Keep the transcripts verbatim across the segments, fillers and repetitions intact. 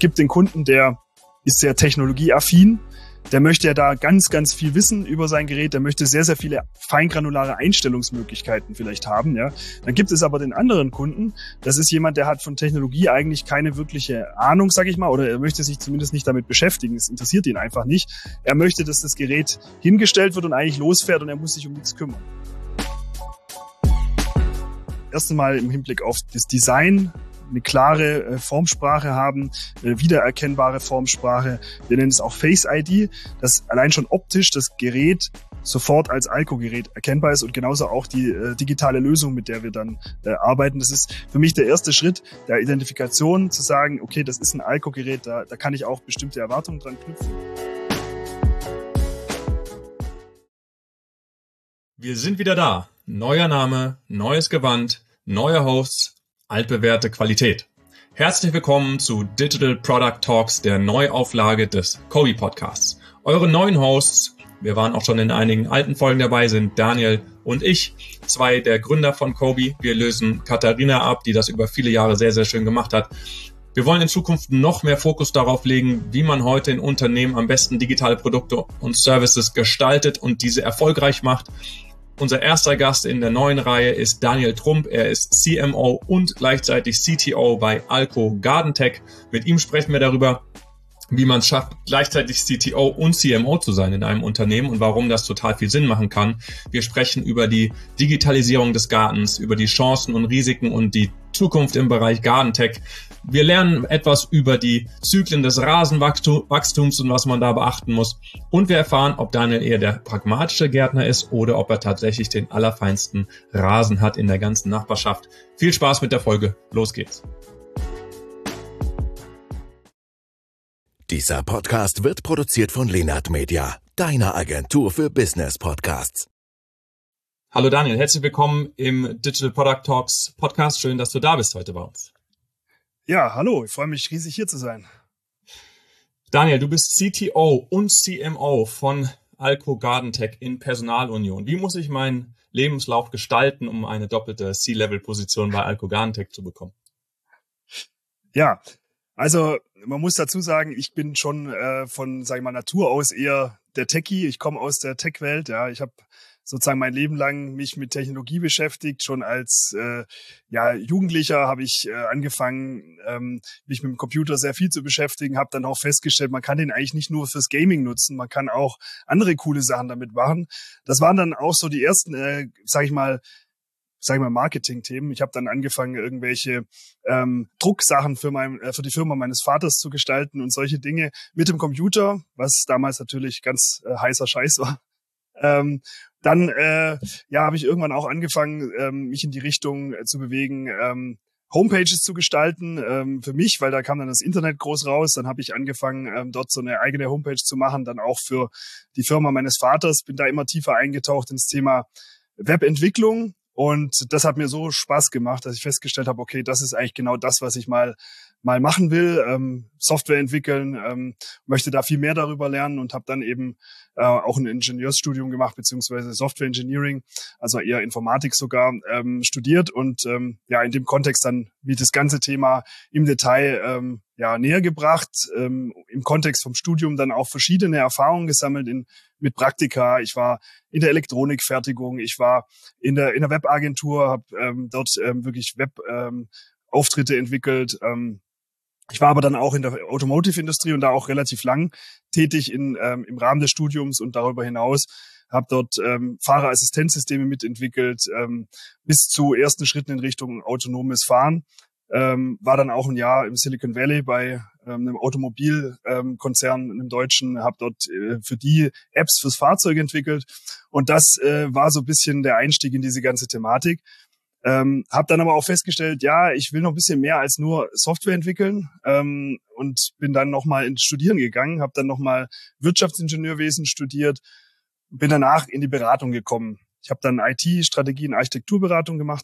gibt den Kunden, der ist sehr technologieaffin. Der möchte ja da ganz, ganz viel wissen über sein Gerät. Der möchte sehr, sehr viele feingranulare Einstellungsmöglichkeiten vielleicht haben. Ja. Dann gibt es aber den anderen Kunden. Das ist jemand, der hat von Technologie eigentlich keine wirkliche Ahnung, sage ich mal, oder er möchte sich zumindest nicht damit beschäftigen. Es interessiert ihn einfach nicht. Er möchte, dass das Gerät hingestellt wird und eigentlich losfährt und er muss sich um nichts kümmern. Erst einmal im Hinblick auf das Design. Eine klare äh, Formsprache haben, äh, wiedererkennbare Formsprache. Wir nennen es auch Face I D, dass allein schon optisch das Gerät sofort als Alco-Gerät erkennbar ist und genauso auch die äh, digitale Lösung, mit der wir dann äh, arbeiten. Das ist für mich der erste Schritt der Identifikation, zu sagen, okay, das ist ein Alco-Gerät, da, da kann ich auch bestimmte Erwartungen dran knüpfen. Wir sind wieder da. Neuer Name, neues Gewand, neue Hosts, altbewährte Qualität. Herzlich willkommen zu Digital Product Talks, der Neuauflage des Kobi Podcasts. Eure neuen Hosts, wir waren auch schon in einigen alten Folgen dabei, sind Daniel und ich, zwei der Gründer von Kobi. Wir lösen Katharina ab, die das über viele Jahre sehr, sehr schön gemacht hat. Wir wollen in Zukunft noch mehr Fokus darauf legen, wie man heute in Unternehmen am besten digitale Produkte und Services gestaltet und diese erfolgreich macht. Unser erster Gast in der neuen Reihe ist Daniel Trump. Er ist C M O und gleichzeitig C T O bei Alco Gardentech. Mit ihm sprechen wir darüber, wie man es schafft, gleichzeitig C T O und C M O zu sein in einem Unternehmen und warum das total viel Sinn machen kann. Wir sprechen über die Digitalisierung des Gartens, über die Chancen und Risiken und die Zukunft im Bereich Gardentech. Wir lernen etwas über die Zyklen des Rasenwachstums und was man da beachten muss. Und wir erfahren, ob Daniel eher der pragmatische Gärtner ist oder ob er tatsächlich den allerfeinsten Rasen hat in der ganzen Nachbarschaft. Viel Spaß mit der Folge. Los geht's. Dieser Podcast wird produziert von Lenart Media, deiner Agentur für Business Podcasts. Hallo Daniel, herzlich willkommen im Digital Product Talks Podcast. Schön, dass du da bist heute bei uns. Ja, hallo, ich freue mich riesig hier zu sein. Daniel, du bist C T O und C M O von Alco Gardentech in Personalunion. Wie muss ich meinen Lebenslauf gestalten, um eine doppelte C-Level-Position bei Alco Gardentech zu bekommen? Ja, also man muss dazu sagen, ich bin schon äh, von, sage ich mal, Natur aus eher der Techie. Ich komme aus der Tech-Welt. Ja, ich habe sozusagen mein Leben lang mich mit Technologie beschäftigt. Schon als äh, ja Jugendlicher habe ich äh, angefangen, ähm, mich mit dem Computer sehr viel zu beschäftigen. Habe dann auch festgestellt, man kann den eigentlich nicht nur fürs Gaming nutzen, man kann auch andere coole Sachen damit machen. Das waren dann auch so die ersten, äh, sage ich mal, sag ich mal, Marketing-Themen. Ich habe dann angefangen, irgendwelche ähm, Drucksachen für mein, äh, für die Firma meines Vaters zu gestalten und solche Dinge mit dem Computer, was damals natürlich ganz äh, heißer Scheiß war. Ähm, dann äh, ja, habe ich irgendwann auch angefangen, ähm, mich in die Richtung äh, zu bewegen, ähm, Homepages zu gestalten ähm, für mich, weil da kam dann das Internet groß raus. Dann habe ich angefangen, ähm, dort so eine eigene Homepage zu machen, dann auch für die Firma meines Vaters. Bin da immer tiefer eingetaucht ins Thema Webentwicklung. Und das hat mir so Spaß gemacht, dass ich festgestellt habe, okay, das ist eigentlich genau das, was ich mal mal machen will, ähm, Software entwickeln, ähm, möchte da viel mehr darüber lernen und habe dann eben äh, auch ein Ingenieursstudium gemacht, beziehungsweise Software Engineering, also eher Informatik sogar, ähm, studiert und ähm, ja in dem Kontext dann wie das ganze Thema im Detail ähm, ja näher gebracht, ähm, im Kontext vom Studium dann auch verschiedene Erfahrungen gesammelt in mit Praktika. Ich war in der Elektronikfertigung, ich war in der in der Webagentur, habe ähm, dort ähm, wirklich Web ähm, Auftritte entwickelt. Ähm, Ich war aber dann auch in der Automotive-Industrie und da auch relativ lang tätig in, ähm, im Rahmen des Studiums und darüber hinaus. Habe dort ähm, Fahrerassistenzsysteme mitentwickelt, ähm, bis zu ersten Schritten in Richtung autonomes Fahren. Ähm, war dann auch ein Jahr im Silicon Valley bei ähm, einem Automobilkonzern, ähm, einem deutschen, habe dort äh, für die Apps fürs Fahrzeug entwickelt. Und das äh, war so ein bisschen der Einstieg in diese ganze Thematik. Ähm, habe dann aber auch festgestellt, ja, ich will noch ein bisschen mehr als nur Software entwickeln ähm, und bin dann nochmal ins Studieren gegangen, habe dann nochmal Wirtschaftsingenieurwesen studiert, bin danach in die Beratung gekommen. Ich habe dann I T, Strategie und Architekturberatung gemacht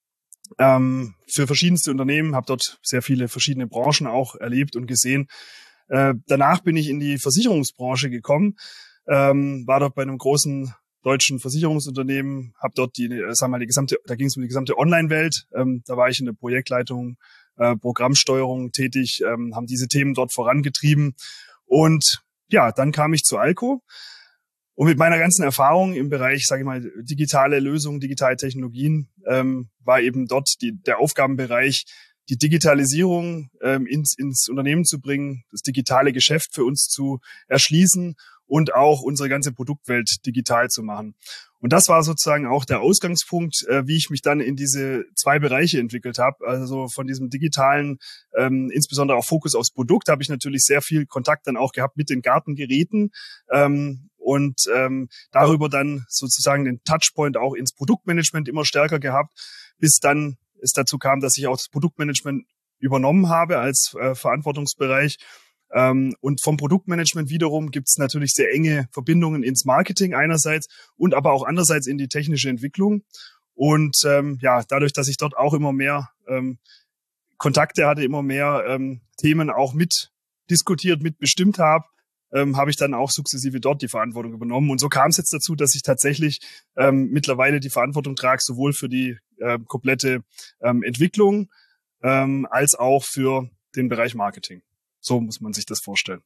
ähm, für verschiedenste Unternehmen, habe dort sehr viele verschiedene Branchen auch erlebt und gesehen. Äh, danach bin ich in die Versicherungsbranche gekommen, ähm, war dort bei einem großen deutschen Versicherungsunternehmen, habe dort die, sagen wir mal, die gesamte, da ging es um die gesamte Online-Welt. Ähm, da war ich in der Projektleitung äh, Programmsteuerung tätig, ähm, haben diese Themen dort vorangetrieben. Und ja, dann kam ich zu Alco. Und mit meiner ganzen Erfahrung im Bereich, sage ich mal, digitale Lösungen, digitale Technologien, ähm, war eben dort die, der Aufgabenbereich, die Digitalisierung ähm, ins, ins Unternehmen zu bringen, das digitale Geschäft für uns zu erschließen und auch unsere ganze Produktwelt digital zu machen. Und das war sozusagen auch der Ausgangspunkt, äh, wie ich mich dann in diese zwei Bereiche entwickelt habe. Also von diesem digitalen, ähm, insbesondere auch Fokus aufs Produkt, habe ich natürlich sehr viel Kontakt dann auch gehabt mit den Gartengeräten ähm, und ähm, darüber dann sozusagen den Touchpoint auch ins Produktmanagement immer stärker gehabt, bis dann es dazu kam, dass ich auch das Produktmanagement übernommen habe als äh, Verantwortungsbereich. Ähm, und vom Produktmanagement wiederum gibt es natürlich sehr enge Verbindungen ins Marketing einerseits und aber auch andererseits in die technische Entwicklung. Und ähm, ja, dadurch, dass ich dort auch immer mehr ähm, Kontakte hatte, immer mehr ähm, Themen auch mit diskutiert, mitbestimmt habe, ähm, habe ich dann auch sukzessive dort die Verantwortung übernommen. Und so kam es jetzt dazu, dass ich tatsächlich ähm, mittlerweile die Verantwortung trage, sowohl für die äh, komplette ähm, Entwicklung ähm, als auch für den Bereich Marketing. So muss man sich das vorstellen.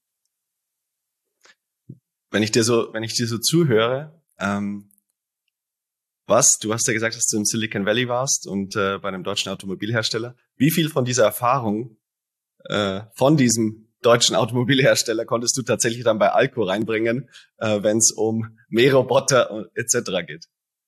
Wenn ich dir so, wenn ich dir so zuhöre, ähm, was, du hast ja gesagt, dass du im Silicon Valley warst und äh, bei einem deutschen Automobilhersteller. Wie viel von dieser Erfahrung äh, von diesem deutschen Automobilhersteller konntest du tatsächlich dann bei Alco reinbringen, äh, wenn es um Mähroboter et cetera geht?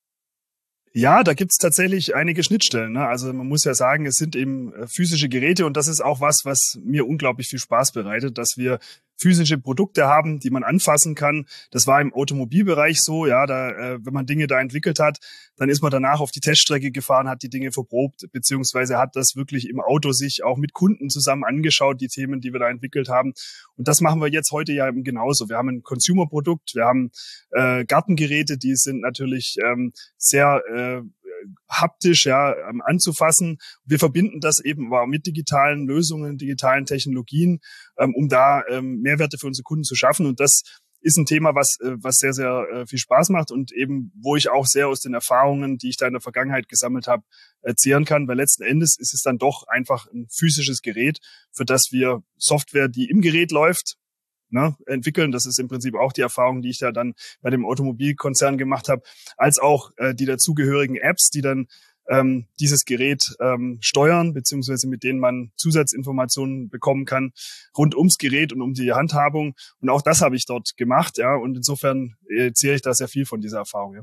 Ja, da gibt's tatsächlich einige Schnittstellen. Ne? Also man muss ja sagen, es sind eben physische Geräte und das ist auch was, was mir unglaublich viel Spaß bereitet, dass wir physische Produkte haben, die man anfassen kann. Das war im Automobilbereich so, ja, da, äh, wenn man Dinge da entwickelt hat, dann ist man danach auf die Teststrecke gefahren, hat die Dinge verprobt, beziehungsweise hat das wirklich im Auto sich auch mit Kunden zusammen angeschaut, die Themen, die wir da entwickelt haben. Und das machen wir jetzt heute ja eben genauso. Wir haben ein Consumer-Produkt, wir haben äh, Gartengeräte, die sind natürlich ähm, sehr äh, haptisch ja ähm, anzufassen. Wir verbinden das eben aber mit digitalen Lösungen, digitalen Technologien, ähm, um da ähm, Mehrwerte für unsere Kunden zu schaffen. Und das ist ein Thema, was äh, was sehr, sehr äh, viel Spaß macht und eben, wo ich auch sehr aus den Erfahrungen, die ich da in der Vergangenheit gesammelt habe, äh, zehren kann. Weil letzten Endes ist es dann doch einfach ein physisches Gerät, für das wir Software, die im Gerät läuft, Ne, entwickeln. Das ist im Prinzip auch die Erfahrung, die ich da dann bei dem Automobilkonzern gemacht habe, als auch äh, die dazugehörigen Apps, die dann ähm, dieses Gerät ähm, steuern, beziehungsweise mit denen man Zusatzinformationen bekommen kann rund ums Gerät und um die Handhabung. Und auch das habe ich dort gemacht, ja. Und insofern äh, zähle ich da sehr viel von dieser Erfahrung, ja.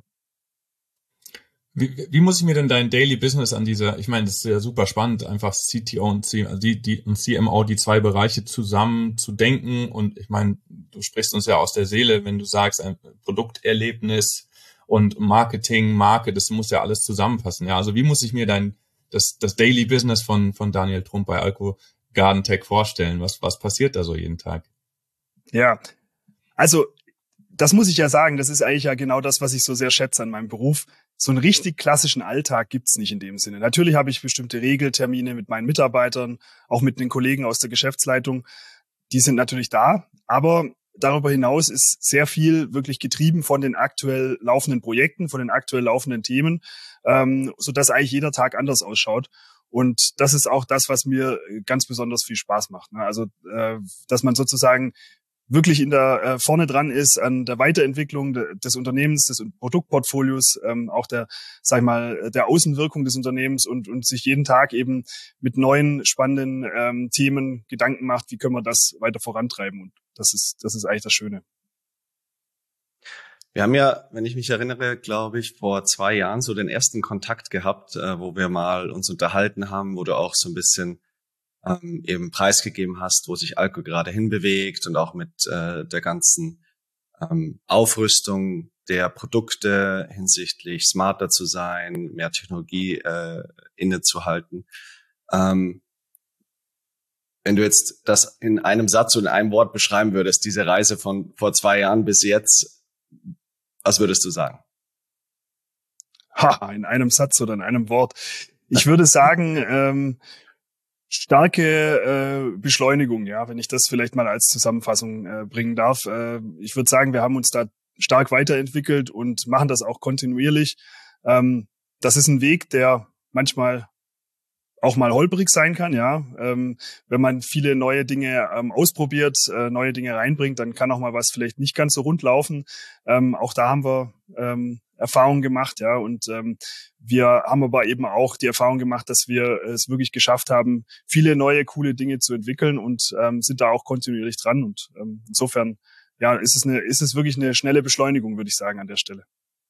Wie, wie muss ich mir denn dein Daily Business an dieser, ich meine, das ist ja super spannend, einfach C T O und, C, also die, die, und C M O, die zwei Bereiche zusammen zu denken. Und ich meine, du sprichst uns ja aus der Seele, wenn du sagst, ein Produkterlebnis und Marketing, Marke, das muss ja alles zusammenpassen. Ja, also wie muss ich mir dein, das, das Daily Business von, von Daniel Trump bei Alco Garden Tech vorstellen? Was, was passiert da so jeden Tag? Ja, also, das muss ich ja sagen, das ist eigentlich ja genau das, was ich so sehr schätze an meinem Beruf. So einen richtig klassischen Alltag gibt's nicht in dem Sinne. Natürlich habe ich bestimmte Regeltermine mit meinen Mitarbeitern, auch mit den Kollegen aus der Geschäftsleitung. Die sind natürlich da, aber darüber hinaus ist sehr viel wirklich getrieben von den aktuell laufenden Projekten, von den aktuell laufenden Themen, ähm, sodass eigentlich jeder Tag anders ausschaut. Und das ist auch das, was mir ganz besonders viel Spaß macht. Ne? Also, äh, dass man sozusagen wirklich in der äh, vorne dran ist an der Weiterentwicklung de, des Unternehmens, des Produktportfolios, ähm, auch der, sag ich mal, der Außenwirkung des Unternehmens und und sich jeden Tag eben mit neuen spannenden ähm, Themen Gedanken macht, wie können wir das weiter vorantreiben, und das ist das ist eigentlich das Schöne. Wir haben ja, wenn ich mich erinnere, glaube ich, vor zwei Jahren so den ersten Kontakt gehabt, äh, wo wir mal uns unterhalten haben, wo du auch so ein bisschen ähm, eben preisgegeben hast, wo sich Alco gerade hinbewegt und auch mit äh, der ganzen ähm, Aufrüstung der Produkte hinsichtlich smarter zu sein, mehr Technologie äh, innezuhalten. Ähm, wenn du jetzt das in einem Satz und in einem Wort beschreiben würdest, diese Reise von vor zwei Jahren bis jetzt, was würdest du sagen? Ha, in einem Satz oder in einem Wort. Ich würde sagen, ähm, starke äh, Beschleunigung, ja, wenn ich das vielleicht mal als Zusammenfassung äh, bringen darf. Äh, ich würde sagen, wir haben uns da stark weiterentwickelt und machen das auch kontinuierlich. Ähm, das ist ein Weg, der manchmal auch mal holprig sein kann, ja. Ähm, wenn man viele neue Dinge ähm, ausprobiert, äh, neue Dinge reinbringt, dann kann auch mal was vielleicht nicht ganz so rund laufen. Ähm, auch da haben wir ähm, Erfahrungen gemacht, ja. Und ähm, wir haben aber eben auch die Erfahrung gemacht, dass wir es wirklich geschafft haben, viele neue, coole Dinge zu entwickeln und ähm, sind da auch kontinuierlich dran. Und ähm, insofern, ja, ist es eine, ist es wirklich eine schnelle Beschleunigung, würde ich sagen, an der Stelle.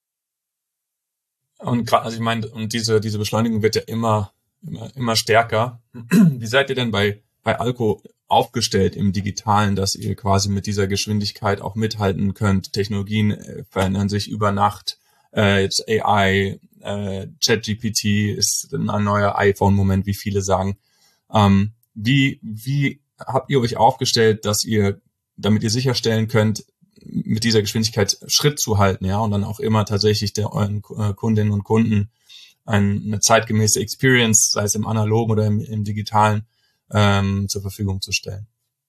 Und gerade, also ich meine, und diese diese Beschleunigung wird ja immer immer immer stärker. Wie seid ihr denn bei bei Alco aufgestellt im Digitalen, dass ihr quasi mit dieser Geschwindigkeit auch mithalten könnt? Technologien äh, verändern sich über Nacht. Äh, jetzt A I, äh, ChatGPT ist ein neuer iPhone-Moment, wie viele sagen. Ähm, wie wie habt ihr euch aufgestellt, dass ihr, damit ihr sicherstellen könnt, mit dieser Geschwindigkeit Schritt zu halten, ja, und dann auch immer tatsächlich der euren Kundinnen und Kunden eine zeitgemäße Experience, sei es im analogen oder im, im digitalen, ähm, zur Verfügung zu stellen?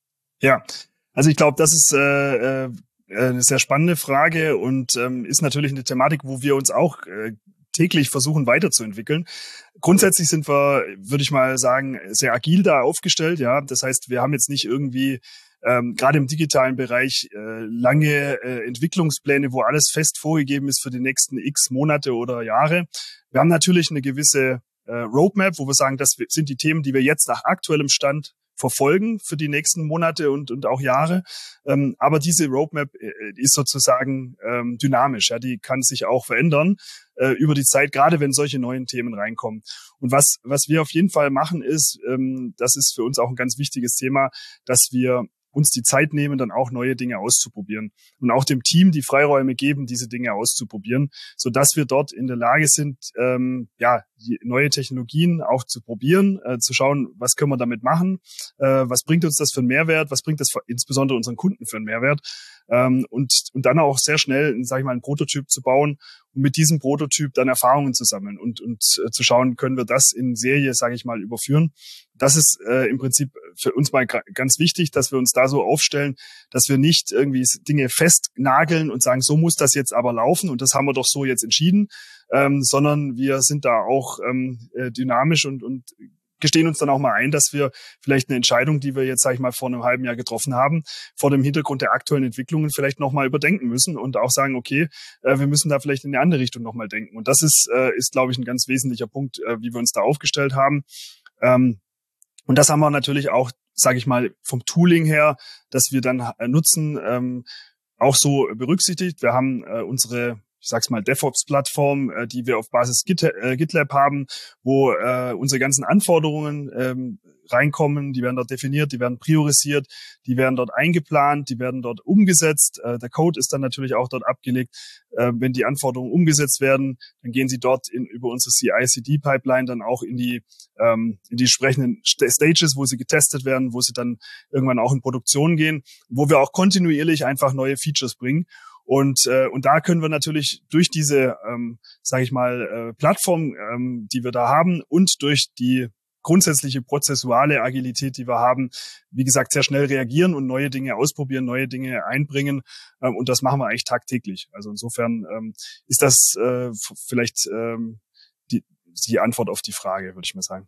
Ja, also ich glaube, das ist äh, äh, eine sehr spannende Frage und ähm, ist natürlich eine Thematik, wo wir uns auch äh, täglich versuchen weiterzuentwickeln. Grundsätzlich sind wir, würde ich mal sagen, sehr agil da aufgestellt. Ja, das heißt, wir haben jetzt nicht irgendwie ähm, gerade im digitalen Bereich äh, lange äh, Entwicklungspläne, wo alles fest vorgegeben ist für die nächsten X Monate oder Jahre. Wir haben natürlich eine gewisse äh, Roadmap, wo wir sagen, das sind die Themen, die wir jetzt nach aktuellem Stand verfolgen für die nächsten Monate und und auch Jahre. Ähm, aber diese Roadmap äh, ist sozusagen ähm, dynamisch. Ja, die kann sich auch verändern äh, über die Zeit, gerade wenn solche neuen Themen reinkommen. Und was was wir auf jeden Fall machen ist, ähm, das ist für uns auch ein ganz wichtiges Thema, dass wir uns die Zeit nehmen, dann auch neue Dinge auszuprobieren und auch dem Team die Freiräume geben, diese Dinge auszuprobieren, so dass wir dort in der Lage sind, ähm, ja, die neue Technologien auch zu probieren, äh, zu schauen, was können wir damit machen, äh, was bringt uns das für einen Mehrwert, was bringt das für, insbesondere unseren Kunden für einen Mehrwert, ähm, und und dann auch sehr schnell, sag ich mal, einen Prototyp zu bauen und mit diesem Prototyp dann Erfahrungen zu sammeln und und äh, zu schauen, können wir das in Serie, sage ich mal, überführen. Das ist äh, im Prinzip für uns mal ganz wichtig, dass wir uns da so aufstellen, dass wir nicht irgendwie Dinge festnageln und sagen, so muss das jetzt aber laufen und das haben wir doch so jetzt entschieden, ähm, sondern wir sind da auch ähm, dynamisch und und gestehen uns dann auch mal ein, dass wir vielleicht eine Entscheidung, die wir jetzt, sage ich mal, vor einem halben Jahr getroffen haben, vor dem Hintergrund der aktuellen Entwicklungen vielleicht nochmal überdenken müssen und auch sagen, okay, äh, wir müssen da vielleicht in eine andere Richtung nochmal denken. Und das ist, äh, ist, glaube ich, ein ganz wesentlicher Punkt, äh, wie wir uns da aufgestellt haben. Ähm, und das haben wir natürlich auch, sage ich mal, vom Tooling her, dass wir dann äh, nutzen, ähm, auch so berücksichtigt. Wir haben äh, unsere ich sag's mal, DevOps-Plattform, äh, die wir auf Basis Git, äh, GitLab haben, wo äh, unsere ganzen Anforderungen ähm, reinkommen, die werden dort definiert, die werden priorisiert, die werden dort eingeplant, die werden dort umgesetzt. Äh, der Code ist dann natürlich auch dort abgelegt. Äh, wenn die Anforderungen umgesetzt werden, dann gehen sie dort in, über unsere C I C D-Pipeline dann auch in die ähm, in die entsprechenden Stages, wo sie getestet werden, wo sie dann irgendwann auch in Produktion gehen, wo wir auch kontinuierlich einfach neue Features bringen. Und äh, und da können wir natürlich durch diese, ähm, sage ich mal, äh, Plattform, ähm, die wir da haben und durch die grundsätzliche prozessuale Agilität, die wir haben, wie gesagt, sehr schnell reagieren und neue Dinge ausprobieren, neue Dinge einbringen. Ähm, und das machen wir eigentlich tagtäglich. Also insofern ähm, ist das äh, f- vielleicht ähm, die, die Antwort auf die Frage, würde ich mal sagen.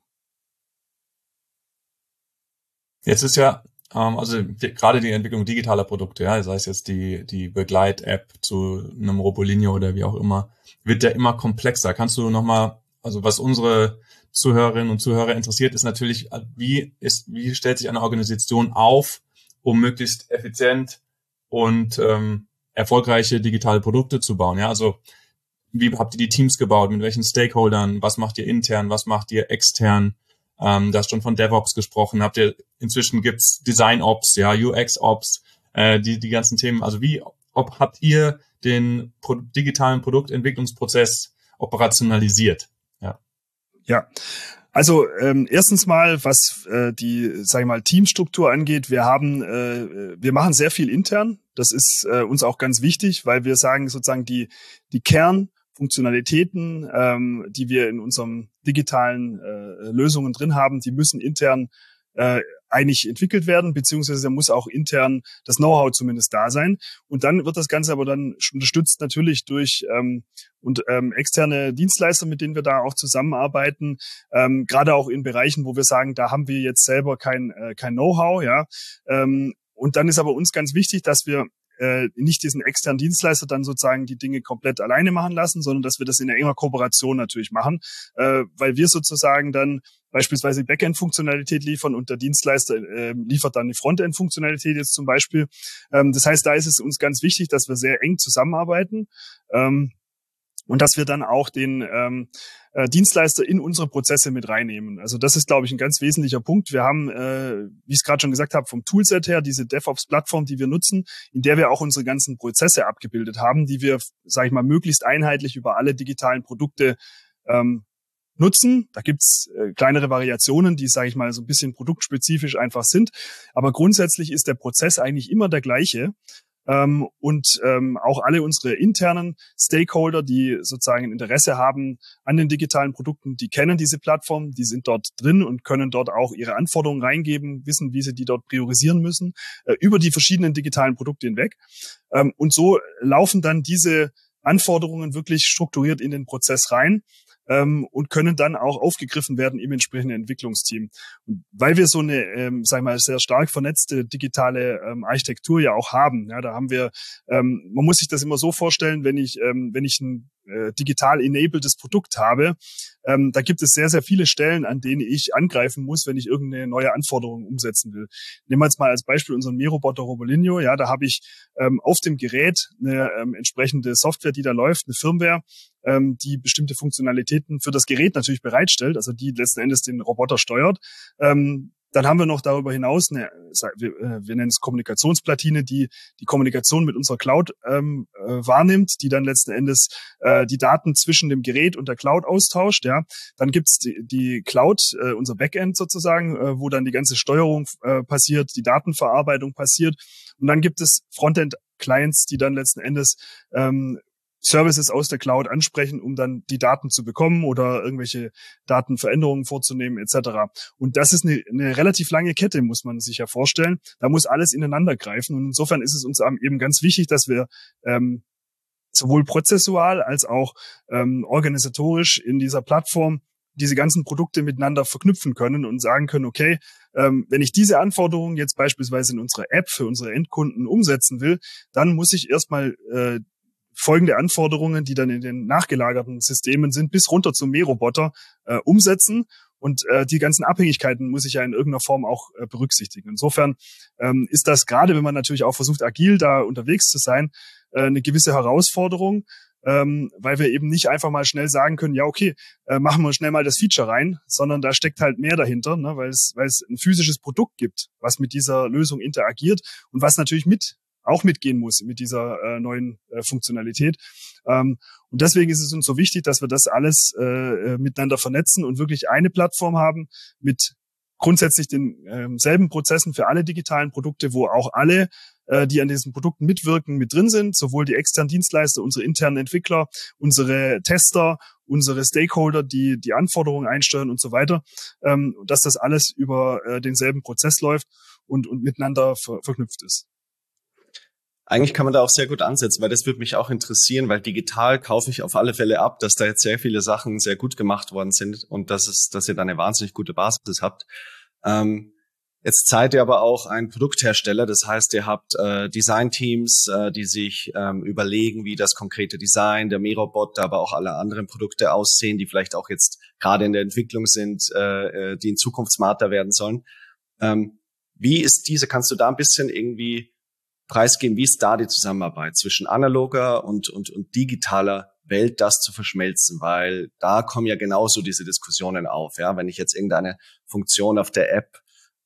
Jetzt ist ja also die, gerade die Entwicklung digitaler Produkte, ja, sei es jetzt die die Begleit-App zu einem Robolinio oder wie auch immer, wird ja immer komplexer. Kannst du nochmal, also was unsere Zuhörerinnen und Zuhörer interessiert, ist natürlich, wie ist wie stellt sich eine Organisation auf, um möglichst effizient und ähm, erfolgreiche digitale Produkte zu bauen. Ja, also wie habt ihr die Teams gebaut, mit welchen Stakeholdern, was macht ihr intern, was macht ihr extern? Ähm, da hast schon von DevOps gesprochen. Habt ihr inzwischen gibt's Design Ops, ja, U X Ops, äh, die die ganzen Themen. Also wie ob habt ihr den Pro- digitalen Produktentwicklungsprozess operationalisiert? Ja. Ja. Also ähm, erstens mal, was äh, die, sag ich mal, Teamstruktur angeht, wir haben, äh, wir machen sehr viel intern. Das ist äh, uns auch ganz wichtig, weil wir sagen sozusagen die die Kern Funktionalitäten, ähm, die wir in unserem digitalen äh, Lösungen drin haben, die müssen intern äh, einig entwickelt werden, beziehungsweise muss auch intern das Know-how zumindest da sein. Und dann wird das Ganze aber dann unterstützt natürlich durch ähm, und ähm, externe Dienstleister, mit denen wir da auch zusammenarbeiten, ähm, gerade auch in Bereichen, wo wir sagen, da haben wir jetzt selber kein äh, kein Know-how, ja. Ähm, und dann ist aber uns ganz wichtig, dass wir äh, nicht diesen externen Dienstleister dann sozusagen die Dinge komplett alleine machen lassen, sondern dass wir das in enger Kooperation natürlich machen, äh, weil wir sozusagen dann beispielsweise Backend-Funktionalität liefern und der Dienstleister äh, liefert dann die Frontend-Funktionalität jetzt zum Beispiel. Ähm, das heißt, da ist es uns ganz wichtig, dass wir sehr eng zusammenarbeiten ähm, und dass wir dann auch den ähm, äh, Dienstleister in unsere Prozesse mit reinnehmen. Also das ist, glaube ich, ein ganz wesentlicher Punkt. Wir haben, äh, wie ich es gerade schon gesagt habe, vom Toolset her diese DevOps-Plattform, die wir nutzen, in der wir auch unsere ganzen Prozesse abgebildet haben, die wir, sage ich mal, möglichst einheitlich über alle digitalen Produkte ähm, nutzen. Da gibt's äh, kleinere Variationen, die, sage ich mal, so ein bisschen produktspezifisch einfach sind. Aber grundsätzlich ist der Prozess eigentlich immer der gleiche. Ähm, und ähm, auch alle unsere internen Stakeholder, die sozusagen ein Interesse haben an den digitalen Produkten, die kennen diese Plattform, die sind dort drin und können dort auch ihre Anforderungen reingeben, wissen, wie sie die dort priorisieren müssen, äh, über die verschiedenen digitalen Produkte hinweg. Ähm, und so laufen dann diese Anforderungen wirklich strukturiert in den Prozess rein. Ähm, und können dann auch aufgegriffen werden im entsprechenden Entwicklungsteam. Und weil wir so eine, ähm, sagen wir mal, sehr stark vernetzte digitale ähm, Architektur ja auch haben, ja, da haben wir, ähm, man muss sich das immer so vorstellen, wenn ich, ähm, wenn ich ein äh, digital enabledes Produkt habe, ähm, da gibt es sehr, sehr viele Stellen, an denen ich angreifen muss, wenn ich irgendeine neue Anforderung umsetzen will. Nehmen wir jetzt mal als Beispiel unseren Mähroboter Robolinho, ja, da habe ich ähm, auf dem Gerät eine ähm, entsprechende Software, die da läuft, eine Firmware, ähm, die bestimmte Funktionalitäten für das Gerät natürlich bereitstellt, also die letzten Endes den Roboter steuert. Ähm, dann haben wir noch darüber hinaus eine, wir, wir nennen es Kommunikationsplatine, die die Kommunikation mit unserer Cloud ähm, äh, wahrnimmt, die dann letzten Endes äh, die Daten zwischen dem Gerät und der Cloud austauscht. Ja, dann gibt's die, die Cloud, äh, unser Backend sozusagen, äh, wo dann die ganze Steuerung äh, passiert, die Datenverarbeitung passiert. Und dann gibt es Frontend-Clients, die dann letzten Endes ähm, Services aus der Cloud ansprechen, um dann die Daten zu bekommen oder irgendwelche Datenveränderungen vorzunehmen et cetera. Und das ist eine, eine relativ lange Kette, muss man sich ja vorstellen. Da muss alles ineinander greifen. Und insofern ist es uns eben ganz wichtig, dass wir ähm, sowohl prozessual als auch ähm, organisatorisch in dieser Plattform diese ganzen Produkte miteinander verknüpfen können und sagen können, okay, ähm, wenn ich diese Anforderungen jetzt beispielsweise in unserer App für unsere Endkunden umsetzen will, dann muss ich erstmal äh, folgende Anforderungen, die dann in den nachgelagerten Systemen sind, bis runter zum Mähroboter äh, umsetzen. Und äh, die ganzen Abhängigkeiten muss ich ja in irgendeiner Form auch äh, berücksichtigen. Insofern ähm, ist das gerade, wenn man natürlich auch versucht, agil da unterwegs zu sein, äh, eine gewisse Herausforderung, ähm, weil wir eben nicht einfach mal schnell sagen können, ja okay, äh, machen wir schnell mal das Feature rein, sondern da steckt halt mehr dahinter, ne, weil es weil es ein physisches Produkt gibt, was mit dieser Lösung interagiert und was natürlich mit auch mitgehen muss mit dieser äh, neuen äh, Funktionalität. Ähm, und deswegen ist es uns so wichtig, dass wir das alles äh, miteinander vernetzen und wirklich eine Plattform haben mit grundsätzlich den äh, selben Prozessen für alle digitalen Produkte, wo auch alle, äh, die an diesen Produkten mitwirken, mit drin sind, sowohl die externen Dienstleister, unsere internen Entwickler, unsere Tester, unsere Stakeholder, die die Anforderungen einstellen und so weiter, ähm, dass das alles über äh, denselben Prozess läuft und, und miteinander ver- verknüpft ist. Eigentlich kann man da auch sehr gut ansetzen, weil das würde mich auch interessieren, weil digital kaufe ich auf alle Fälle ab, dass da jetzt sehr viele Sachen sehr gut gemacht worden sind und dass es, dass ihr da eine wahnsinnig gute Basis habt. Ähm, jetzt seid ihr aber auch ein Produkthersteller, das heißt, ihr habt äh, Designteams, äh, die sich ähm, überlegen, wie das konkrete Design der Mährobot, aber auch alle anderen Produkte aussehen, die vielleicht auch jetzt gerade in der Entwicklung sind, äh, die in Zukunft smarter werden sollen. Ähm, wie ist diese? Kannst du da ein bisschen irgendwie preisgeben, wie ist da die Zusammenarbeit zwischen analoger und, und, und digitaler Welt, das zu verschmelzen, weil da kommen ja genauso diese Diskussionen auf, ja, wenn ich jetzt irgendeine Funktion auf der App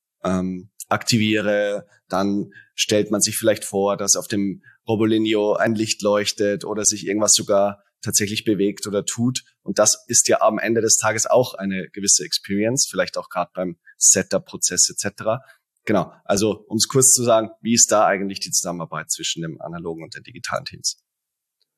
ähm, aktiviere, dann stellt man sich vielleicht vor, dass auf dem Robolinho ein Licht leuchtet oder sich irgendwas sogar tatsächlich bewegt oder tut und das ist ja am Ende des Tages auch eine gewisse Experience, vielleicht auch gerade beim Setup-Prozess et cetera. Genau, also um es kurz zu sagen, wie ist da eigentlich die Zusammenarbeit zwischen dem analogen und den digitalen Teams?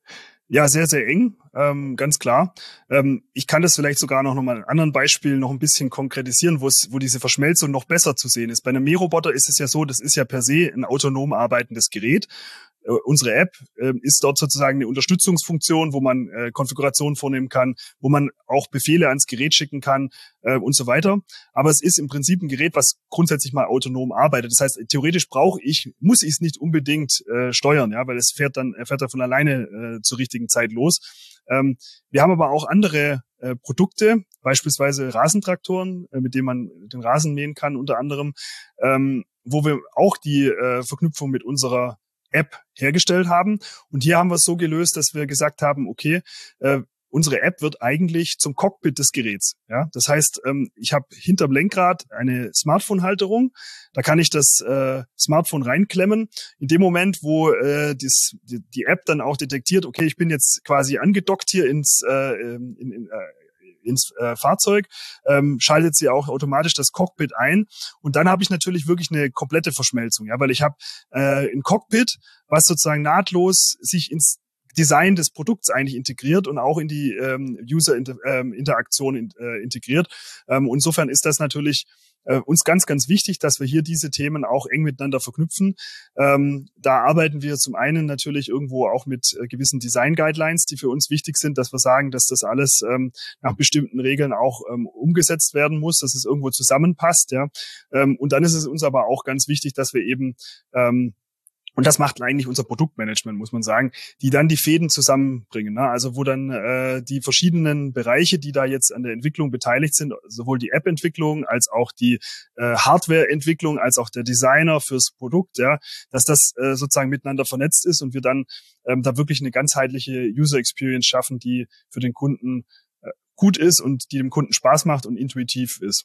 Ja, sehr, sehr eng, ähm, ganz klar. Ähm, ich kann das vielleicht sogar noch, noch mal in anderen Beispielen noch ein bisschen konkretisieren, wo es, wo diese Verschmelzung noch besser zu sehen ist. Bei einem Mähroboter ist es ja so, das ist ja per se ein autonom arbeitendes Gerät. Äh, unsere App äh, ist dort sozusagen eine Unterstützungsfunktion, wo man äh, Konfigurationen vornehmen kann, wo man auch Befehle ans Gerät schicken kann äh, und so weiter. Aber es ist im Prinzip ein Gerät, was grundsätzlich mal autonom arbeitet. Das heißt, theoretisch brauche ich, muss ich es nicht unbedingt äh, steuern, ja, weil es fährt dann, er fährt dann von alleine äh, zur richtigen Zeit los. Ähm, wir haben aber auch andere äh, Produkte, beispielsweise Rasentraktoren, äh, mit denen man den Rasen mähen kann, unter anderem, ähm, wo wir auch die äh, Verknüpfung mit unserer App hergestellt haben. Und hier haben wir es so gelöst, dass wir gesagt haben, okay, äh, unsere App wird eigentlich zum Cockpit des Geräts. Ja, das heißt, ähm, ich habe hinterm Lenkrad eine Smartphone-Halterung. Da kann ich das äh, Smartphone reinklemmen. In dem Moment, wo äh, dies, die, die App dann auch detektiert, okay, ich bin jetzt quasi angedockt hier ins äh, in, in, äh, ins äh, Fahrzeug, ähm, schaltet sie auch automatisch das Cockpit ein. Und dann habe ich natürlich wirklich eine komplette Verschmelzung, ja, weil ich habe äh, ein Cockpit, was sozusagen nahtlos sich ins Design des Produkts eigentlich integriert und auch in die ähm, User-Interaktion in, äh, integriert. Ähm, insofern ist das natürlich äh, uns ganz, ganz wichtig, dass wir hier diese Themen auch eng miteinander verknüpfen. Ähm, da arbeiten wir zum einen natürlich irgendwo auch mit äh, gewissen Design-Guidelines, die für uns wichtig sind, dass wir sagen, dass das alles ähm, nach bestimmten Regeln auch ähm, umgesetzt werden muss, dass es irgendwo zusammenpasst. Ja. Ähm, und dann ist es uns aber auch ganz wichtig, dass wir eben ähm, und das macht eigentlich unser Produktmanagement, muss man sagen, die dann die Fäden zusammenbringen. Ne? Also wo dann äh, die verschiedenen Bereiche, die da jetzt an der Entwicklung beteiligt sind, sowohl die App-Entwicklung als auch die äh, Hardware-Entwicklung, als auch der Designer fürs Produkt, ja, dass das äh, sozusagen miteinander vernetzt ist und wir dann ähm, da wirklich eine ganzheitliche User-Experience schaffen, die für den Kunden äh, gut ist und die dem Kunden Spaß macht und intuitiv ist.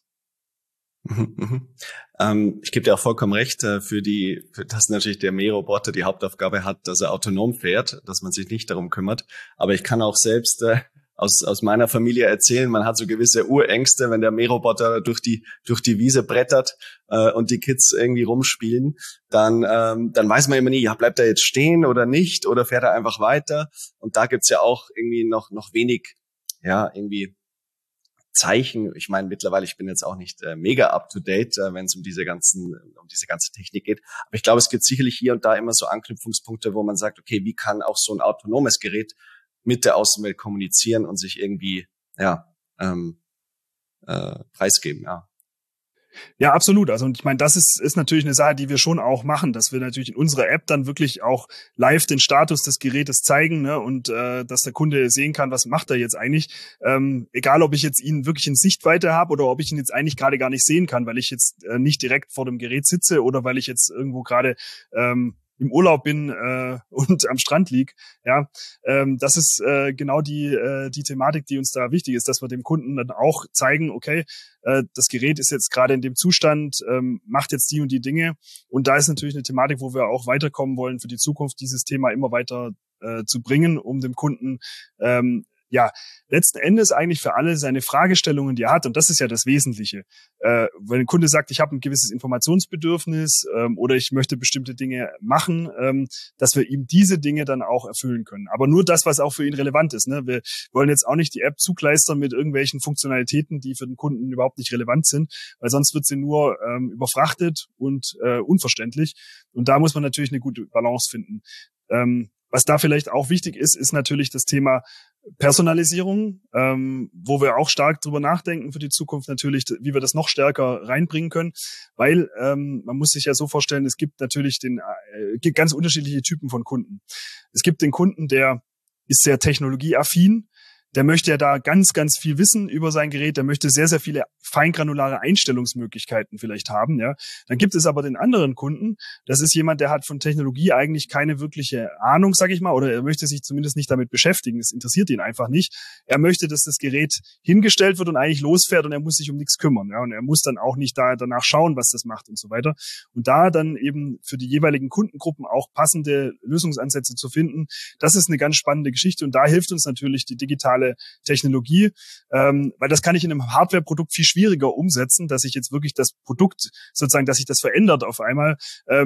Mhm. Ähm, ich gebe dir auch vollkommen recht, äh, für die, für dass natürlich der Mähroboter die Hauptaufgabe hat, dass er autonom fährt, dass man sich nicht darum kümmert. Aber ich kann auch selbst äh, aus aus meiner Familie erzählen, man hat so gewisse Urängste, wenn der Mähroboter durch die durch die Wiese brettert äh, und die Kids irgendwie rumspielen, dann ähm, dann weiß man immer nie, ja, bleibt er jetzt stehen oder nicht oder fährt er einfach weiter? Und da gibt's ja auch irgendwie noch noch wenig, ja, irgendwie Zeichen. Ich meine, mittlerweile, ich bin jetzt auch nicht äh, mega up to date, äh, wenn es um diese ganzen, um diese ganze Technik geht. Aber ich glaube, es gibt sicherlich hier und da immer so Anknüpfungspunkte, wo man sagt, okay, wie kann auch so ein autonomes Gerät mit der Außenwelt kommunizieren und sich irgendwie, ja, ähm, äh, preisgeben, ja. Ja, absolut. Also und ich meine, das ist, ist natürlich eine Sache, die wir schon auch machen, dass wir natürlich in unserer App dann wirklich auch live den Status des Gerätes zeigen, ne, und äh, dass der Kunde sehen kann, was macht er jetzt eigentlich. Ähm, egal, ob ich jetzt ihn wirklich in Sichtweite habe oder ob ich ihn jetzt eigentlich gerade gar nicht sehen kann, weil ich jetzt äh, nicht direkt vor dem Gerät sitze oder weil ich jetzt irgendwo gerade ähm, im Urlaub bin äh, und am Strand lieg. Ja, ähm, das ist äh, genau die äh, die Thematik, die uns da wichtig ist, dass wir dem Kunden dann auch zeigen, okay, äh, das Gerät ist jetzt gerade in dem Zustand, ähm, macht jetzt die und die Dinge. Und da ist natürlich eine Thematik, wo wir auch weiterkommen wollen für die Zukunft, dieses Thema immer weiter äh, zu bringen, um dem Kunden ähm, ja, letzten Endes eigentlich für alle seine Fragestellungen, die er hat. Und das ist ja das Wesentliche. Äh, wenn ein Kunde sagt, ich habe ein gewisses Informationsbedürfnis ähm, oder ich möchte bestimmte Dinge machen, ähm, dass wir ihm diese Dinge dann auch erfüllen können. Aber nur das, was auch für ihn relevant ist. Ne? Wir wollen jetzt auch nicht die App zukleistern mit irgendwelchen Funktionalitäten, die für den Kunden überhaupt nicht relevant sind, weil sonst wird sie nur ähm, überfrachtet und äh, unverständlich. Und da muss man natürlich eine gute Balance finden. Ähm, was da vielleicht auch wichtig ist, ist natürlich das Thema Personalisierung, ähm, wo wir auch stark drüber nachdenken für die Zukunft natürlich, wie wir das noch stärker reinbringen können, weil ähm, man muss sich ja so vorstellen, es gibt natürlich den äh, gibt ganz unterschiedliche Typen von Kunden. Es gibt den Kunden, der ist sehr technologieaffin, der möchte ja da ganz, ganz viel wissen über sein Gerät, der möchte sehr, sehr viele feingranulare Einstellungsmöglichkeiten vielleicht haben, ja. Dann gibt es aber den anderen Kunden, das ist jemand, der hat von Technologie eigentlich keine wirkliche Ahnung, sag ich mal, oder er möchte sich zumindest nicht damit beschäftigen, es interessiert ihn einfach nicht. Er möchte, dass das Gerät hingestellt wird und eigentlich losfährt und er muss sich um nichts kümmern, ja, und er muss dann auch nicht da danach schauen, was das macht und so weiter. Und da dann eben für die jeweiligen Kundengruppen auch passende Lösungsansätze zu finden, das ist eine ganz spannende Geschichte und da hilft uns natürlich die digitale Technologie, ähm, weil das kann ich in einem Hardware-Produkt viel schwieriger umsetzen, dass ich jetzt wirklich das Produkt sozusagen, dass sich das verändert auf einmal. Ähm,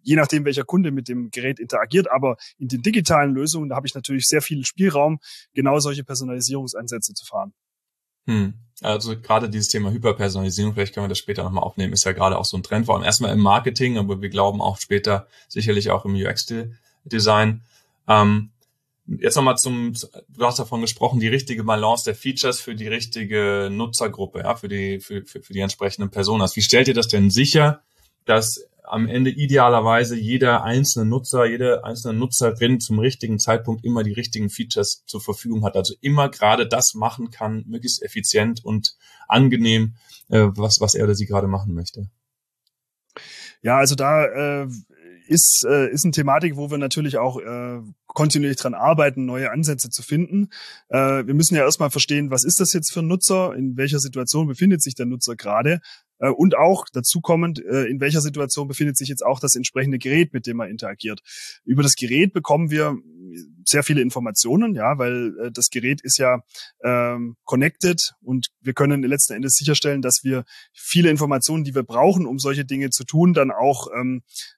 je nachdem, welcher Kunde mit dem Gerät interagiert. Aber in den digitalen Lösungen, da habe ich natürlich sehr viel Spielraum, genau solche Personalisierungsansätze zu fahren. Hm. Also gerade dieses Thema Hyperpersonalisierung, vielleicht können wir das später nochmal aufnehmen, ist ja gerade auch so ein Trend, vor allem erstmal im Marketing, aber wir glauben auch später sicherlich auch im U X-Design. Ähm, jetzt nochmal zum, du hast davon gesprochen, die richtige Balance der Features für die richtige Nutzergruppe, ja, für die, für, für, für die entsprechenden Personas. Wie stellt ihr das denn sicher, dass am Ende idealerweise jeder einzelne Nutzer, jede einzelne Nutzerin zum richtigen Zeitpunkt immer die richtigen Features zur Verfügung hat, also immer gerade das machen kann, möglichst effizient und angenehm, äh, was, was er oder sie gerade machen möchte? Ja, also da äh, ist äh, ist eine Thematik, wo wir natürlich auch äh, kontinuierlich dran arbeiten, neue Ansätze zu finden. Äh, wir müssen ja erstmal verstehen, was ist das jetzt für ein Nutzer, in welcher Situation befindet sich der Nutzer gerade äh, und auch dazu kommend, äh, in welcher Situation befindet sich jetzt auch das entsprechende Gerät, mit dem er interagiert. Über das Gerät bekommen wir sehr viele Informationen, ja, weil äh, das Gerät ist ja ähm, connected und wir können letzten Endes sicherstellen, dass wir viele Informationen, die wir brauchen, um solche Dinge zu tun, dann auch ähm,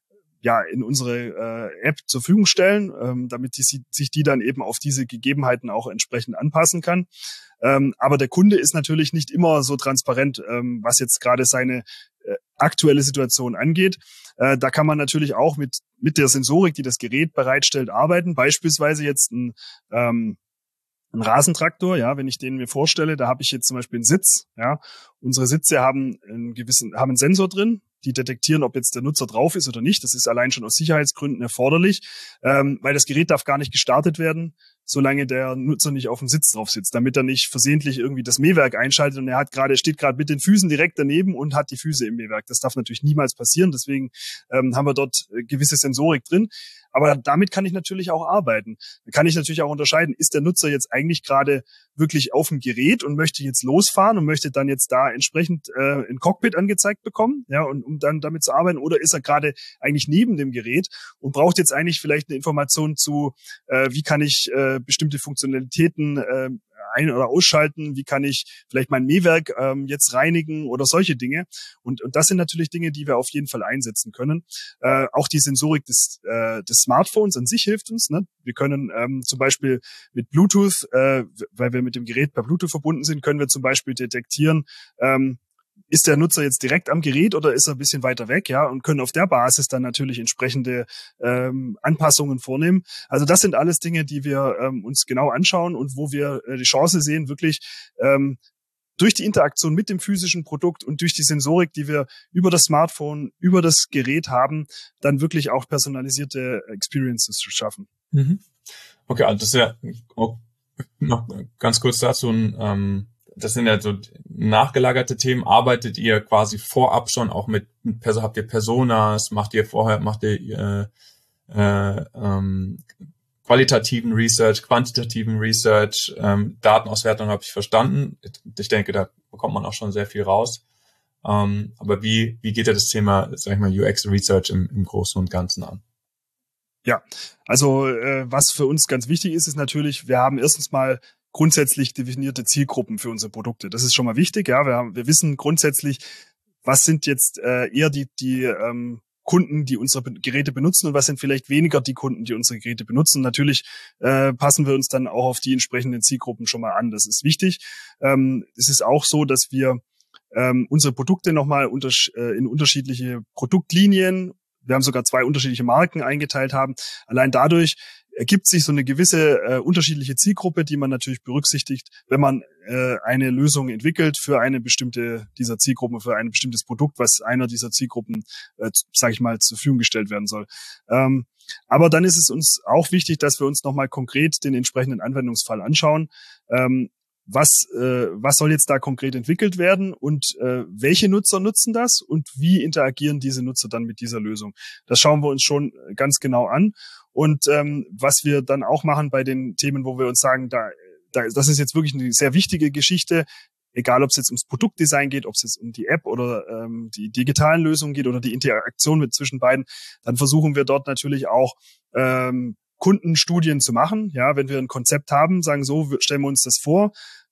ja in unsere äh, App zur Verfügung stellen, ähm, damit die, sich die dann eben auf diese Gegebenheiten auch entsprechend anpassen kann. Ähm, aber der Kunde ist natürlich nicht immer so transparent, ähm, was jetzt gerade seine äh, aktuelle Situation angeht. Äh, da kann man natürlich auch mit mit der Sensorik, die das Gerät bereitstellt, arbeiten. Beispielsweise jetzt ein ähm, ein Rasentraktor, ja, wenn ich den mir vorstelle, da habe ich jetzt zum Beispiel einen Sitz, ja. Unsere Sitze haben einen gewissen, haben einen Sensor drin, die detektieren, ob jetzt der Nutzer drauf ist oder nicht. Das ist allein schon aus Sicherheitsgründen erforderlich, ähm, weil das Gerät darf gar nicht gestartet werden, solange der Nutzer nicht auf dem Sitz drauf sitzt, damit er nicht versehentlich irgendwie das Mähwerk einschaltet und er hat gerade, steht gerade mit den Füßen direkt daneben und hat die Füße im Mähwerk. Das darf natürlich niemals passieren, deswegen ähm, haben wir dort gewisse Sensorik drin. Aber damit kann ich natürlich auch arbeiten. Da kann ich natürlich auch unterscheiden, ist der Nutzer jetzt eigentlich gerade wirklich auf dem Gerät und möchte jetzt losfahren und möchte dann jetzt da entsprechend äh, ein Cockpit angezeigt bekommen, ja, und um dann damit zu arbeiten, oder ist er gerade eigentlich neben dem Gerät und braucht jetzt eigentlich vielleicht eine Information zu, äh, wie kann ich äh, bestimmte Funktionalitäten äh, ein- oder ausschalten, wie kann ich vielleicht mein Mähwerk ähm, jetzt reinigen oder solche Dinge. Und, und das sind natürlich Dinge, die wir auf jeden Fall einsetzen können. Äh, auch die Sensorik des, äh, des Smartphones an sich hilft uns. Ne? Wir können ähm, zum Beispiel mit Bluetooth, äh, weil wir mit dem Gerät per Bluetooth verbunden sind, können wir zum Beispiel detektieren, ähm, ist der Nutzer jetzt direkt am Gerät oder ist er ein bisschen weiter weg, ja, und können auf der Basis dann natürlich entsprechende ähm, Anpassungen vornehmen. Also das sind alles Dinge, die wir ähm, uns genau anschauen und wo wir äh, die Chance sehen, wirklich ähm, durch die Interaktion mit dem physischen Produkt und durch die Sensorik, die wir über das Smartphone, über das Gerät haben, dann wirklich auch personalisierte Experiences zu schaffen. Mhm. Okay, also das ist ja oh, noch ganz kurz dazu ein ähm das sind ja so nachgelagerte Themen. Arbeitet ihr quasi vorab schon auch mit, mit Perso- habt ihr Personas, macht ihr vorher, macht ihr äh, äh, ähm, qualitativen Research, quantitativen Research, ähm, Datenauswertung habe ich verstanden. Ich denke, da bekommt man auch schon sehr viel raus. Ähm, aber wie wie geht ihr das Thema, sag ich mal, U X Research im, im Großen und Ganzen an? Ja, also äh, was für uns ganz wichtig ist, ist natürlich, wir haben erstens mal grundsätzlich definierte Zielgruppen für unsere Produkte. Das ist schon mal wichtig. Ja, wir haben, wir wissen grundsätzlich, was sind jetzt äh, eher die die ähm, Kunden, die unsere Geräte benutzen und was sind vielleicht weniger die Kunden, die unsere Geräte benutzen. Natürlich äh, passen wir uns dann auch auf die entsprechenden Zielgruppen schon mal an. Das ist wichtig. Ähm, es ist auch so, dass wir ähm, unsere Produkte nochmal unter, äh, in unterschiedliche Produktlinien, wir haben sogar zwei unterschiedliche Marken eingeteilt haben. Allein dadurch ergibt sich so eine gewisse äh, unterschiedliche Zielgruppe, die man natürlich berücksichtigt, wenn man äh, eine Lösung entwickelt für eine bestimmte dieser Zielgruppen, für ein bestimmtes Produkt, was einer dieser Zielgruppen, äh, sage ich mal, zur Verfügung gestellt werden soll. Ähm, aber dann ist es uns auch wichtig, dass wir uns nochmal konkret den entsprechenden Anwendungsfall anschauen. Ähm, was äh, was soll jetzt da konkret entwickelt werden und äh, welche Nutzer nutzen das und wie interagieren diese Nutzer dann mit dieser Lösung? Das schauen wir uns schon ganz genau an. Und ähm, was wir dann auch machen bei den Themen, wo wir uns sagen, da, da das ist jetzt wirklich eine sehr wichtige Geschichte, egal ob es jetzt ums Produktdesign geht, ob es jetzt um die App oder ähm, die digitalen Lösungen geht oder die Interaktion mit zwischen beiden, dann versuchen wir dort natürlich auch ähm, Kundenstudien zu machen. Ja, wenn wir ein Konzept haben, sagen so, stellen wir uns das vor,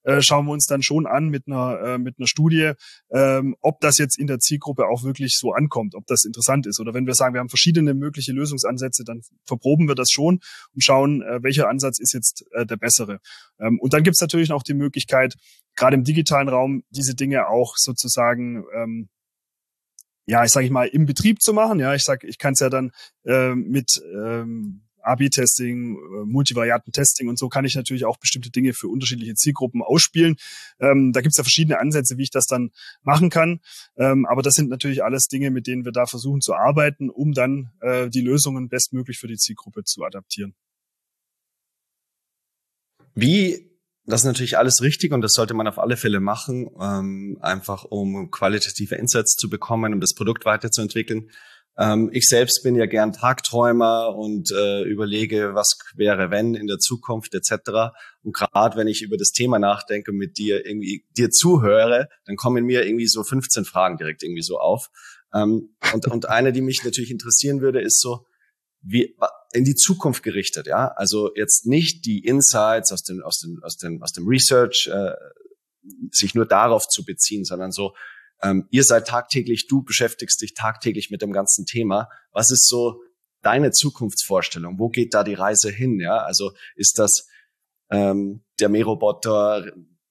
äh, schauen wir uns dann schon an mit einer äh, mit einer Studie, ähm, ob das jetzt in der Zielgruppe auch wirklich so ankommt, ob das interessant ist. Oder wenn wir sagen, wir haben verschiedene mögliche Lösungsansätze, dann verproben wir das schon und schauen, äh, welcher Ansatz ist jetzt äh, der bessere. Ähm, und dann gibt's natürlich noch die Möglichkeit, gerade im digitalen Raum diese Dinge auch sozusagen ähm, ja, ich sage ich mal, im Betrieb zu machen. Ja, ich sag, ich kann es ja dann äh, mit ähm, A B Testing, äh, Multivarianten-Testing und so kann ich natürlich auch bestimmte Dinge für unterschiedliche Zielgruppen ausspielen. Ähm, da gibt's ja verschiedene Ansätze, wie ich das dann machen kann. Ähm, aber das sind natürlich alles Dinge, mit denen wir da versuchen zu arbeiten, um dann äh, die Lösungen bestmöglich für die Zielgruppe zu adaptieren. Wie Das ist natürlich alles richtig und das sollte man auf alle Fälle machen, ähm, einfach um qualitative Insights zu bekommen, um das Produkt weiterzuentwickeln. Ähm, ich selbst bin ja gern Tagträumer und äh, überlege, was wäre, wenn in der Zukunft et cetera. Und gerade wenn ich über das Thema nachdenke und mit dir irgendwie dir zuhöre, dann kommen mir irgendwie so fünfzehn Fragen direkt irgendwie so auf. Ähm, und, und eine, die mich natürlich interessieren würde, ist so, wie in die Zukunft gerichtet, ja, also jetzt nicht die Insights aus dem aus dem aus dem aus dem Research äh, sich nur darauf zu beziehen, sondern so ähm, ihr seid tagtäglich, du beschäftigst dich tagtäglich mit dem ganzen Thema. Was ist so deine Zukunftsvorstellung? Wo geht da die Reise hin? Ja, also ist das ähm, der Mähroboter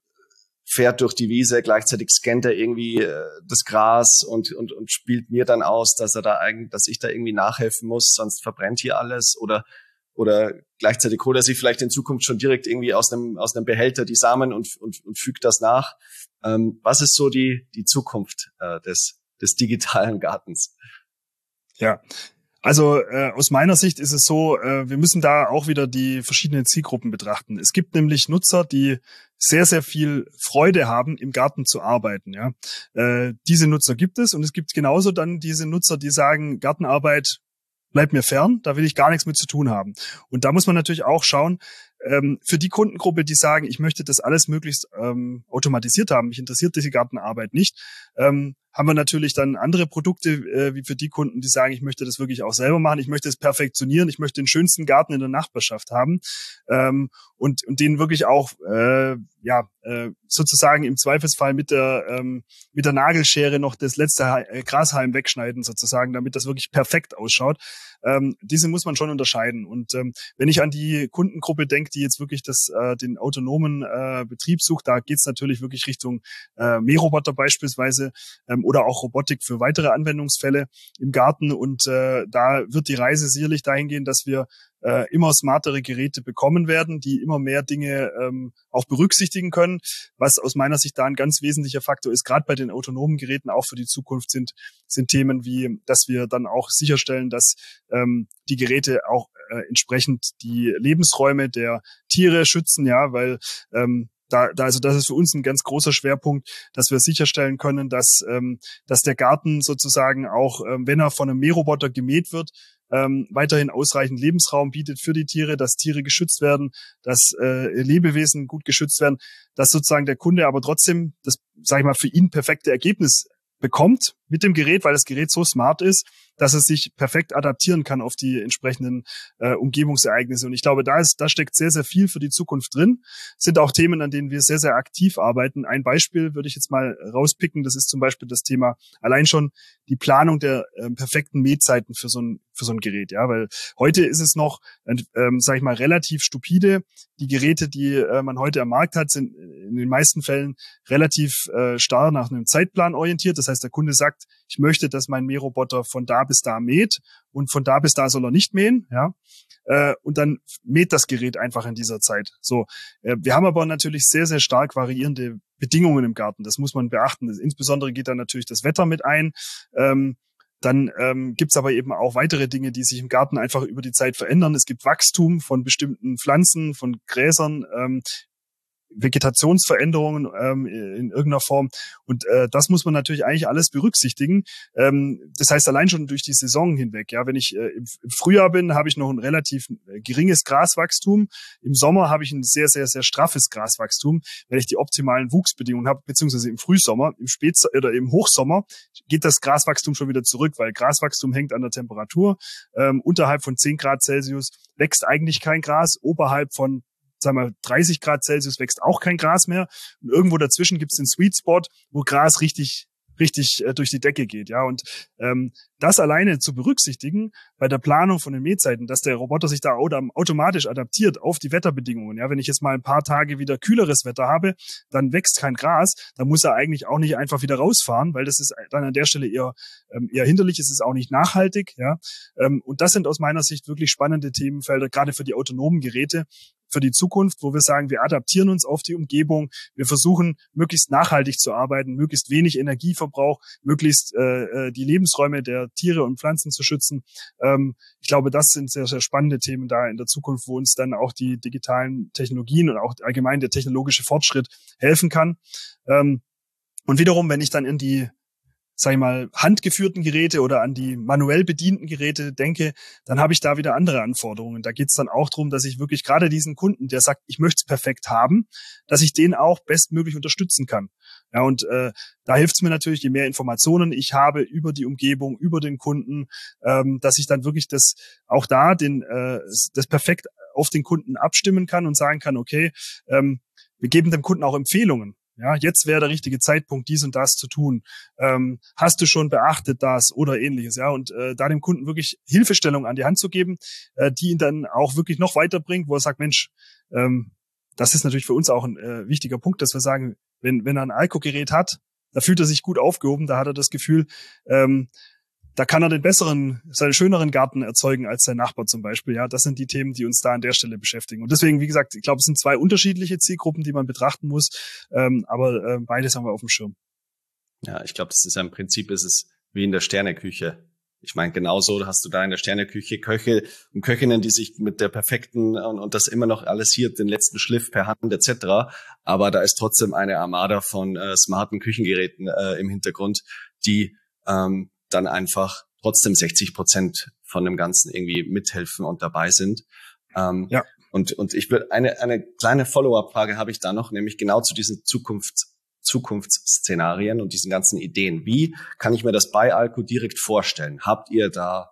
fährt durch die Wiese, gleichzeitig scannt er irgendwie äh, das Gras und, und, und spielt mir dann aus, dass er da eigentlich, dass ich da irgendwie nachhelfen muss, sonst verbrennt hier alles, oder, oder gleichzeitig holt er sich vielleicht in Zukunft schon direkt irgendwie aus einem, aus einem Behälter die Samen und, und, und fügt das nach. Ähm, was ist so die, die Zukunft äh, des, des digitalen Gartens? Ja. Also äh, aus meiner Sicht ist es so, äh, wir müssen da auch wieder die verschiedenen Zielgruppen betrachten. Es gibt nämlich Nutzer, die sehr, sehr viel Freude haben, im Garten zu arbeiten. Ja, äh, diese Nutzer gibt es, und es gibt genauso dann diese Nutzer, die sagen, Gartenarbeit bleibt mir fern, da will ich gar nichts mit zu tun haben. Und da muss man natürlich auch schauen, ähm, für die Kundengruppe, die sagen, ich möchte das alles möglichst ähm, automatisiert haben, mich interessiert diese Gartenarbeit nicht, ähm, haben wir natürlich dann andere Produkte, äh, wie für die Kunden, die sagen, ich möchte das wirklich auch selber machen, ich möchte es perfektionieren, ich möchte den schönsten Garten in der Nachbarschaft haben, ähm, und, und den wirklich auch äh, ja äh, sozusagen im Zweifelsfall mit der ähm, mit der Nagelschere noch das letzte äh, Grashalm wegschneiden sozusagen, damit das wirklich perfekt ausschaut. Ähm, diese muss man schon unterscheiden. Und ähm, wenn ich an die Kundengruppe denke, die jetzt wirklich das äh, den autonomen äh, Betrieb sucht, da geht's natürlich wirklich Richtung äh, Mähroboter beispielsweise, ähm, oder auch Robotik für weitere Anwendungsfälle im Garten. Und äh, da wird die Reise sicherlich dahin gehen, dass wir äh, immer smartere Geräte bekommen werden, die immer mehr Dinge ähm, auch berücksichtigen können, was aus meiner Sicht da ein ganz wesentlicher Faktor ist. Gerade bei den autonomen Geräten auch für die Zukunft sind sind Themen wie, dass wir dann auch sicherstellen, dass ähm, die Geräte auch äh, entsprechend die Lebensräume der Tiere schützen, ja, weil ähm, Da, da, also das ist für uns ein ganz großer Schwerpunkt, dass wir sicherstellen können, dass, ähm, dass der Garten sozusagen auch, ähm, wenn er von einem Mähroboter gemäht wird, ähm, weiterhin ausreichend Lebensraum bietet für die Tiere, dass Tiere geschützt werden, dass äh, Lebewesen gut geschützt werden, dass sozusagen der Kunde aber trotzdem das, sag ich mal, für ihn perfekte Ergebnis bekommt mit dem Gerät, weil das Gerät so smart ist, dass es sich perfekt adaptieren kann auf die entsprechenden äh, Umgebungsereignisse. Und ich glaube, da ist, da steckt sehr, sehr viel für die Zukunft drin. Sind auch Themen, an denen wir sehr, sehr aktiv arbeiten. Ein Beispiel würde ich jetzt mal rauspicken. Das ist zum Beispiel das Thema allein schon die Planung der äh, perfekten Mähzeiten für so ein für so ein Gerät. Ja, weil heute ist es noch, ähm, sage ich mal, relativ stupide. Die Geräte, die äh, man heute am Markt hat, sind in den meisten Fällen relativ äh, starr nach einem Zeitplan orientiert. Das heißt, der Kunde sagt, ich möchte, dass mein Mähroboter von da bis da mäht und von da bis da soll er nicht mähen, ja. Äh, und dann mäht das Gerät einfach in dieser Zeit. So, äh, wir haben aber natürlich sehr, sehr stark variierende Bedingungen im Garten. Das muss man beachten. Insbesondere geht da natürlich das Wetter mit ein. Ähm, Dann ähm, gibt's aber eben auch weitere Dinge, die sich im Garten einfach über die Zeit verändern. Es gibt Wachstum von bestimmten Pflanzen, von Gräsern, ähm, Vegetationsveränderungen ähm, in irgendeiner Form. Und äh, das muss man natürlich eigentlich alles berücksichtigen. Ähm, das heißt, allein schon durch die Saison hinweg. Ja, wenn ich äh, im, im Frühjahr bin, habe ich noch ein relativ äh, geringes Graswachstum. Im Sommer habe ich ein sehr, sehr, sehr straffes Graswachstum, wenn ich die optimalen Wuchsbedingungen habe, beziehungsweise im Frühsommer, im Spät- oder im Hochsommer geht das Graswachstum schon wieder zurück, weil Graswachstum hängt an der Temperatur. Ähm, unterhalb von zehn Grad Celsius wächst eigentlich kein Gras. Oberhalb von sagen wir dreißig Grad Celsius wächst auch kein Gras mehr. Und irgendwo dazwischen gibt es den Sweet Spot, wo Gras richtig richtig äh, durch die Decke geht, ja. Und ähm, das alleine zu berücksichtigen bei der Planung von den Mähzeiten, dass der Roboter sich da automatisch adaptiert auf die Wetterbedingungen. Ja, wenn ich jetzt mal ein paar Tage wieder kühleres Wetter habe, dann wächst kein Gras, dann muss er eigentlich auch nicht einfach wieder rausfahren, weil das ist dann an der Stelle eher ähm, eher hinderlich, es ist auch nicht nachhaltig, ja. Ähm, und das sind aus meiner Sicht wirklich spannende Themenfelder, gerade für die autonomen Geräte, für die Zukunft, wo wir sagen, wir adaptieren uns auf die Umgebung, wir versuchen, möglichst nachhaltig zu arbeiten, möglichst wenig Energieverbrauch, möglichst äh, die Lebensräume der Tiere und Pflanzen zu schützen. Ähm, ich glaube, das sind sehr, sehr spannende Themen da in der Zukunft, wo uns dann auch die digitalen Technologien und auch allgemein der technologische Fortschritt helfen kann. Ähm, und wiederum, wenn ich dann in die sag ich mal, handgeführten Geräte oder an die manuell bedienten Geräte denke, dann habe ich da wieder andere Anforderungen. Da geht es dann auch darum, dass ich wirklich gerade diesen Kunden, der sagt, ich möchte es perfekt haben, dass ich den auch bestmöglich unterstützen kann. Ja, und äh, da hilft es mir natürlich, je mehr Informationen ich habe über die Umgebung, über den Kunden, ähm, dass ich dann wirklich das auch da den äh, das perfekt auf den Kunden abstimmen kann und sagen kann, okay, ähm, wir geben dem Kunden auch Empfehlungen. Ja, jetzt wäre der richtige Zeitpunkt, dies und das zu tun. Ähm, hast du schon beachtet das oder ähnliches? Ja, und äh, da dem Kunden wirklich Hilfestellung an die Hand zu geben, äh, die ihn dann auch wirklich noch weiterbringt, wo er sagt, Mensch, ähm, das ist natürlich für uns auch ein äh, wichtiger Punkt, dass wir sagen, wenn wenn er ein Alco-Gerät hat, da fühlt er sich gut aufgehoben, da hat er das Gefühl, ähm, da kann er den besseren, seinen schöneren Garten erzeugen als sein Nachbar zum Beispiel. Ja, das sind die Themen, die uns da an der Stelle beschäftigen. Und deswegen, wie gesagt, ich glaube, es sind zwei unterschiedliche Zielgruppen, die man betrachten muss. Ähm, aber äh, beides haben wir auf dem Schirm. Ja, ich glaube, das ist ja im Prinzip ist es wie in der Sterneküche. Ich meine, genauso hast du da in der Sterneküche Köche und Köchinnen, die sich mit der perfekten und, und das immer noch alles hier, den letzten Schliff per Hand et cetera. Aber da ist trotzdem eine Armada von äh, smarten Küchengeräten äh, im Hintergrund, die ähm, dann einfach trotzdem sechzig Prozent von dem Ganzen irgendwie mithelfen und dabei sind. Ähm, ja. Und und ich würde eine eine kleine Follow-up-Frage habe ich da noch, nämlich genau zu diesen Zukunfts Zukunftsszenarien und diesen ganzen Ideen. Wie kann ich mir das bei Alco direkt vorstellen? Habt ihr da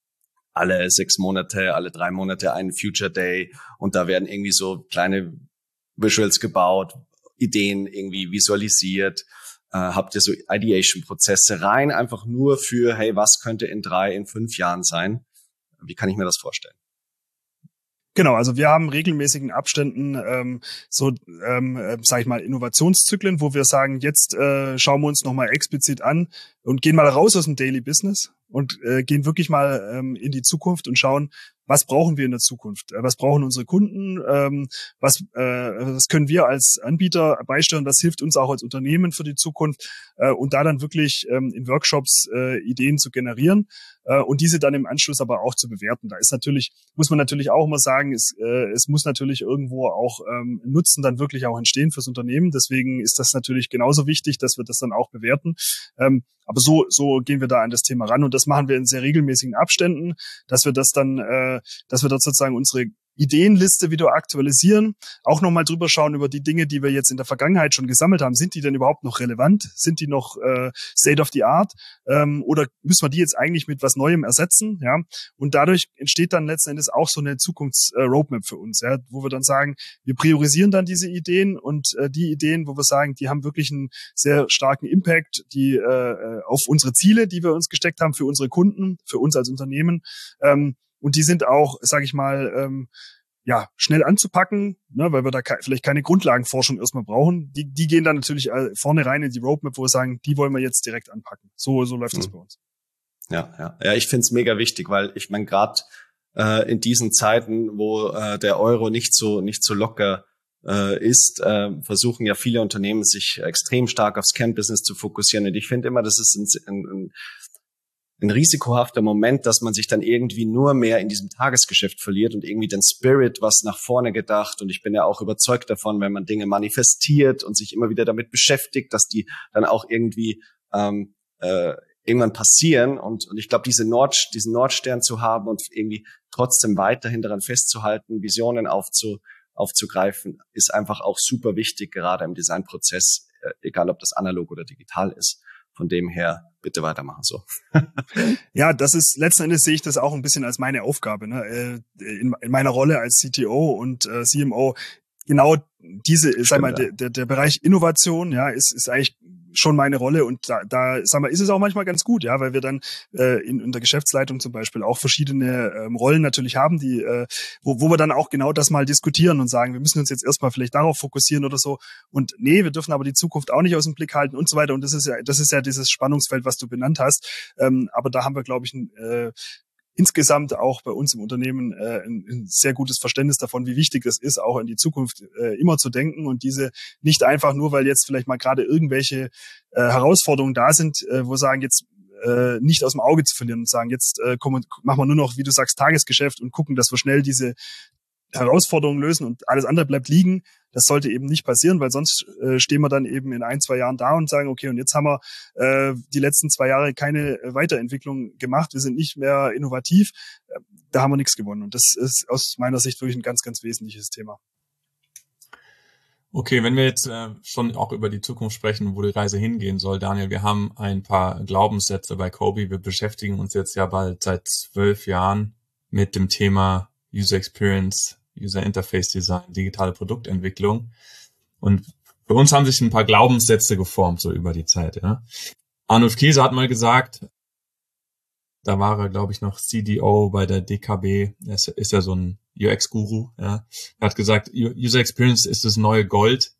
alle sechs Monate, alle drei Monate einen Future Day und da werden irgendwie so kleine Visuals gebaut, Ideen irgendwie visualisiert? Uh, habt ihr so Ideation-Prozesse rein, einfach nur für, hey, was könnte in drei, in fünf Jahren sein? Wie kann ich mir das vorstellen? Genau, also wir haben regelmäßigen Abständen ähm, so, ähm, äh, sag ich mal, Innovationszyklen, wo wir sagen, jetzt äh, schauen wir uns nochmal explizit an und gehen mal raus aus dem Daily Business und äh, gehen wirklich mal ähm, in die Zukunft und schauen, was brauchen wir in der Zukunft? Was brauchen unsere Kunden? Ähm, was, äh, was können wir als Anbieter beisteuern? Was hilft uns auch als Unternehmen für die Zukunft? Äh, und da dann wirklich ähm, in Workshops äh, Ideen zu generieren äh, und diese dann im Anschluss aber auch zu bewerten. Da ist natürlich, muss man natürlich auch immer sagen, es, äh, es muss natürlich irgendwo auch ähm, Nutzen dann wirklich auch entstehen fürs Unternehmen. Deswegen ist das natürlich genauso wichtig, dass wir das dann auch bewerten. Ähm, aber so, so gehen wir da an das Thema ran und das machen wir in sehr regelmäßigen Abständen, dass wir das dann, äh, dass wir dort sozusagen unsere Ideenliste wieder aktualisieren, auch nochmal drüber schauen über die Dinge, die wir jetzt in der Vergangenheit schon gesammelt haben. Sind die denn überhaupt noch relevant? Sind die noch äh, State of the Art? Ähm, oder müssen wir die jetzt eigentlich mit was Neuem ersetzen? Ja, und dadurch entsteht dann letzten Endes auch so eine Zukunfts-Roadmap äh, für uns, ja, wo wir dann sagen, wir priorisieren dann diese Ideen und äh, die Ideen, wo wir sagen, die haben wirklich einen sehr starken Impact, die äh, auf unsere Ziele, die wir uns gesteckt haben, für unsere Kunden, für uns als Unternehmen. Ähm, Und die sind auch, sage ich mal, ähm, ja schnell anzupacken, ne, weil wir da ke- vielleicht keine Grundlagenforschung erstmal brauchen. Die, die gehen dann natürlich äh, vorne rein in die Roadmap, wo wir sagen, die wollen wir jetzt direkt anpacken. So, so läuft mhm. das bei uns. Ja, ja, ja. Ich find's mega wichtig, weil ich meine gerade äh, in diesen Zeiten, wo äh, der Euro nicht so nicht so locker äh, ist, äh, versuchen ja viele Unternehmen sich extrem stark aufs Kernbusiness zu fokussieren. Und ich finde immer, das ist ein, ein, ein ein risikohafter Moment, dass man sich dann irgendwie nur mehr in diesem Tagesgeschäft verliert und irgendwie den Spirit, was nach vorne gedacht. Und ich bin ja auch überzeugt davon, wenn man Dinge manifestiert und sich immer wieder damit beschäftigt, dass die dann auch irgendwie ähm, äh, irgendwann passieren. Und, und ich glaube, diese Nord, diesen Nordstern zu haben und irgendwie trotzdem weiterhin daran festzuhalten, Visionen aufzu, aufzugreifen, ist einfach auch super wichtig, gerade im Designprozess, äh, egal ob das analog oder digital ist. Von dem her, bitte weitermachen so. Ja, das ist, letzten Endes sehe ich das auch ein bisschen als meine Aufgabe, ne? In, in meiner Rolle als C T O und äh, C M O genau diese, Stimmt, sag mal, ja. der, der, der Bereich Innovation, ja, ist, ist eigentlich schon meine Rolle und da, da sag mal, ist es auch manchmal ganz gut, ja, weil wir dann äh, in, in der Geschäftsleitung zum Beispiel auch verschiedene ähm, Rollen natürlich haben, die, äh, wo, wo wir dann auch genau das mal diskutieren und sagen, wir müssen uns jetzt erstmal vielleicht darauf fokussieren oder so und nee, wir dürfen aber die Zukunft auch nicht aus dem Blick halten und so weiter und das ist ja, das ist ja dieses Spannungsfeld, was du benannt hast, ähm, aber da haben wir, glaube ich, ein äh, insgesamt auch bei uns im Unternehmen äh, ein, ein sehr gutes Verständnis davon, wie wichtig es ist, auch in die Zukunft äh, immer zu denken und diese nicht einfach nur, weil jetzt vielleicht mal gerade irgendwelche äh, Herausforderungen da sind, äh, wo sagen, jetzt äh, nicht aus dem Auge zu verlieren und sagen, jetzt äh, kommen, machen wir nur noch, wie du sagst, Tagesgeschäft und gucken, dass wir schnell diese Herausforderungen lösen und alles andere bleibt liegen. Das sollte eben nicht passieren, weil sonst äh, stehen wir dann eben in ein, zwei Jahren da und sagen, okay, und jetzt haben wir äh, die letzten zwei Jahre keine Weiterentwicklung gemacht, wir sind nicht mehr innovativ, äh, da haben wir nichts gewonnen. Und das ist aus meiner Sicht wirklich ein ganz, ganz wesentliches Thema. Okay, wenn wir jetzt äh, schon auch über die Zukunft sprechen, wo die Reise hingehen soll, Daniel, wir haben ein paar Glaubenssätze bei Cobee. Wir beschäftigen uns jetzt ja bald seit zwölf Jahren mit dem Thema User Experience, User Interface Design, digitale Produktentwicklung. Und für uns haben sich ein paar Glaubenssätze geformt, so über die Zeit. Ja. Arnulf Kiese hat mal gesagt, da war er, glaube ich, noch C D O bei der D K B, er ist, ist ja so ein U X-Guru. Ja. Er hat gesagt, User Experience ist das neue Gold,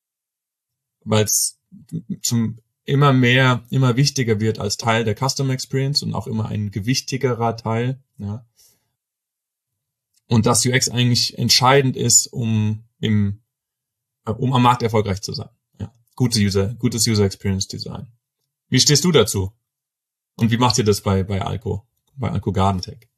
weil es zum immer mehr, immer wichtiger wird als Teil der Customer Experience und auch immer ein gewichtigerer Teil. Ja. Und dass U X eigentlich entscheidend ist, um im, um am Markt erfolgreich zu sein. Ja. Gute User, gutes User Experience Design. Wie stehst du dazu? Und wie macht ihr das bei, bei Alco, bei Alco Gardentech?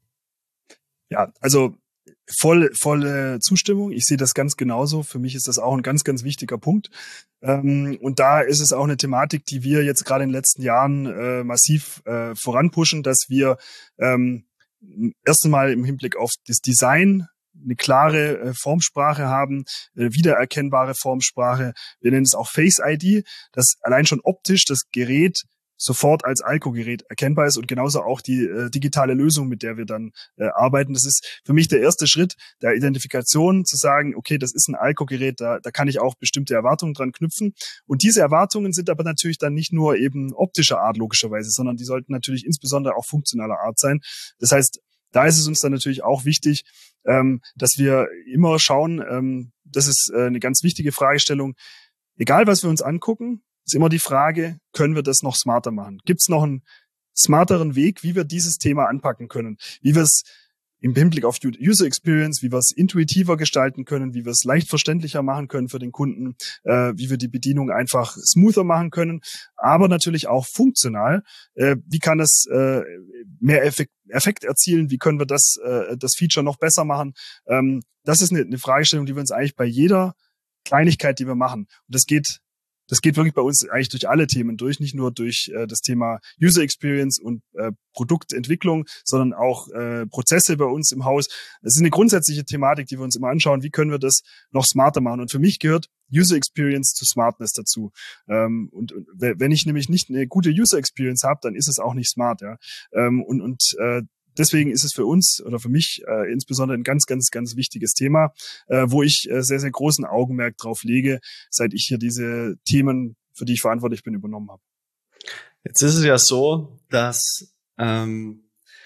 Ja, also voll, volle Zustimmung. Ich sehe das ganz genauso. Für mich ist das auch ein ganz, ganz wichtiger Punkt. Ähm, und da ist es auch eine Thematik, die wir jetzt gerade in den letzten Jahren äh, massiv äh, voranpushen, dass wir ähm, erst einmal im Hinblick auf das Design eine klare äh, Formsprache haben, äh, wiedererkennbare Formsprache. Wir nennen es auch Face I D, dass allein schon optisch das Gerät sofort als Alco-Gerät erkennbar ist und genauso auch die äh, digitale Lösung, mit der wir dann äh, arbeiten. Das ist für mich der erste Schritt der Identifikation, zu sagen, okay, das ist ein Alco-Gerät, da, da kann ich auch bestimmte Erwartungen dran knüpfen. Und diese Erwartungen sind aber natürlich dann nicht nur eben optischer Art logischerweise, sondern die sollten natürlich insbesondere auch funktionaler Art sein. Das heißt, da ist es uns dann natürlich auch wichtig, ähm, dass wir immer schauen, ähm, das ist äh, eine ganz wichtige Fragestellung, egal was wir uns angucken, ist immer die Frage, können wir das noch smarter machen? Gibt es noch einen smarteren Weg, wie wir dieses Thema anpacken können? Wie wir es im Hinblick auf User Experience, wie wir es intuitiver gestalten können, wie wir es leicht verständlicher machen können für den Kunden, äh, wie wir die Bedienung einfach smoother machen können, aber natürlich auch funktional. Äh, wie kann es äh, mehr Effekt, Effekt erzielen? Wie können wir das, äh, das Feature noch besser machen? Ähm, das ist eine, eine Fragestellung, die wir uns eigentlich bei jeder Kleinigkeit, die wir machen, und das geht Das geht wirklich bei uns eigentlich durch alle Themen durch, nicht nur durch äh, das Thema User Experience und äh, Produktentwicklung, sondern auch äh, Prozesse bei uns im Haus. Es ist eine grundsätzliche Thematik, die wir uns immer anschauen, wie können wir das noch smarter machen. Und für mich gehört User Experience zu Smartness dazu. Ähm, und, und wenn ich nämlich nicht eine gute User Experience habe, dann ist es auch nicht smart. Ja. Ähm, und und äh, Deswegen ist es für uns oder für mich äh, insbesondere ein ganz, ganz, ganz wichtiges Thema, äh, wo ich äh, sehr, sehr großen Augenmerk drauf lege, seit ich hier diese Themen, für die ich verantwortlich bin, übernommen habe. Jetzt ist es ja so, dass, ähm,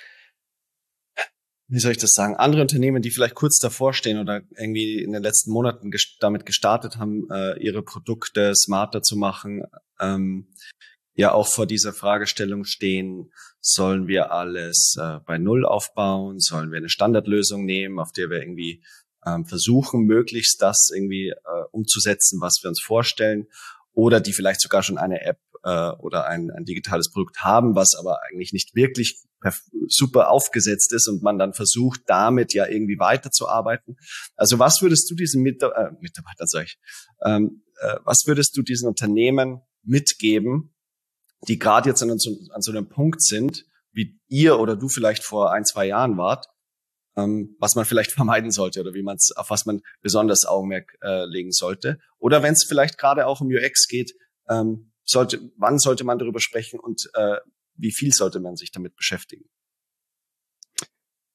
wie soll ich das sagen, andere Unternehmen, die vielleicht kurz davor stehen oder irgendwie in den letzten Monaten gest- damit gestartet haben, äh, ihre Produkte smarter zu machen, ähm, ja auch vor dieser Fragestellung stehen, sollen wir alles äh, bei Null aufbauen, sollen wir eine Standardlösung nehmen, auf der wir irgendwie ähm, versuchen, möglichst das irgendwie äh, umzusetzen, was wir uns vorstellen, oder die vielleicht sogar schon eine App äh, oder ein, ein digitales Produkt haben, was aber eigentlich nicht wirklich perf- super aufgesetzt ist und man dann versucht, damit ja irgendwie weiterzuarbeiten. Also was würdest du diesen Mit- äh, Mitarbeitern, sag ich, ähm, äh, was würdest du diesen Unternehmen mitgeben, die gerade jetzt an so, an so einem Punkt sind, wie ihr oder du vielleicht vor ein, zwei Jahren wart, ähm, was man vielleicht vermeiden sollte oder wie man es, auf was man besonders Augenmerk äh, legen sollte. Oder wenn es vielleicht gerade auch um U X geht, ähm, sollte, wann sollte man darüber sprechen und äh, wie viel sollte man sich damit beschäftigen?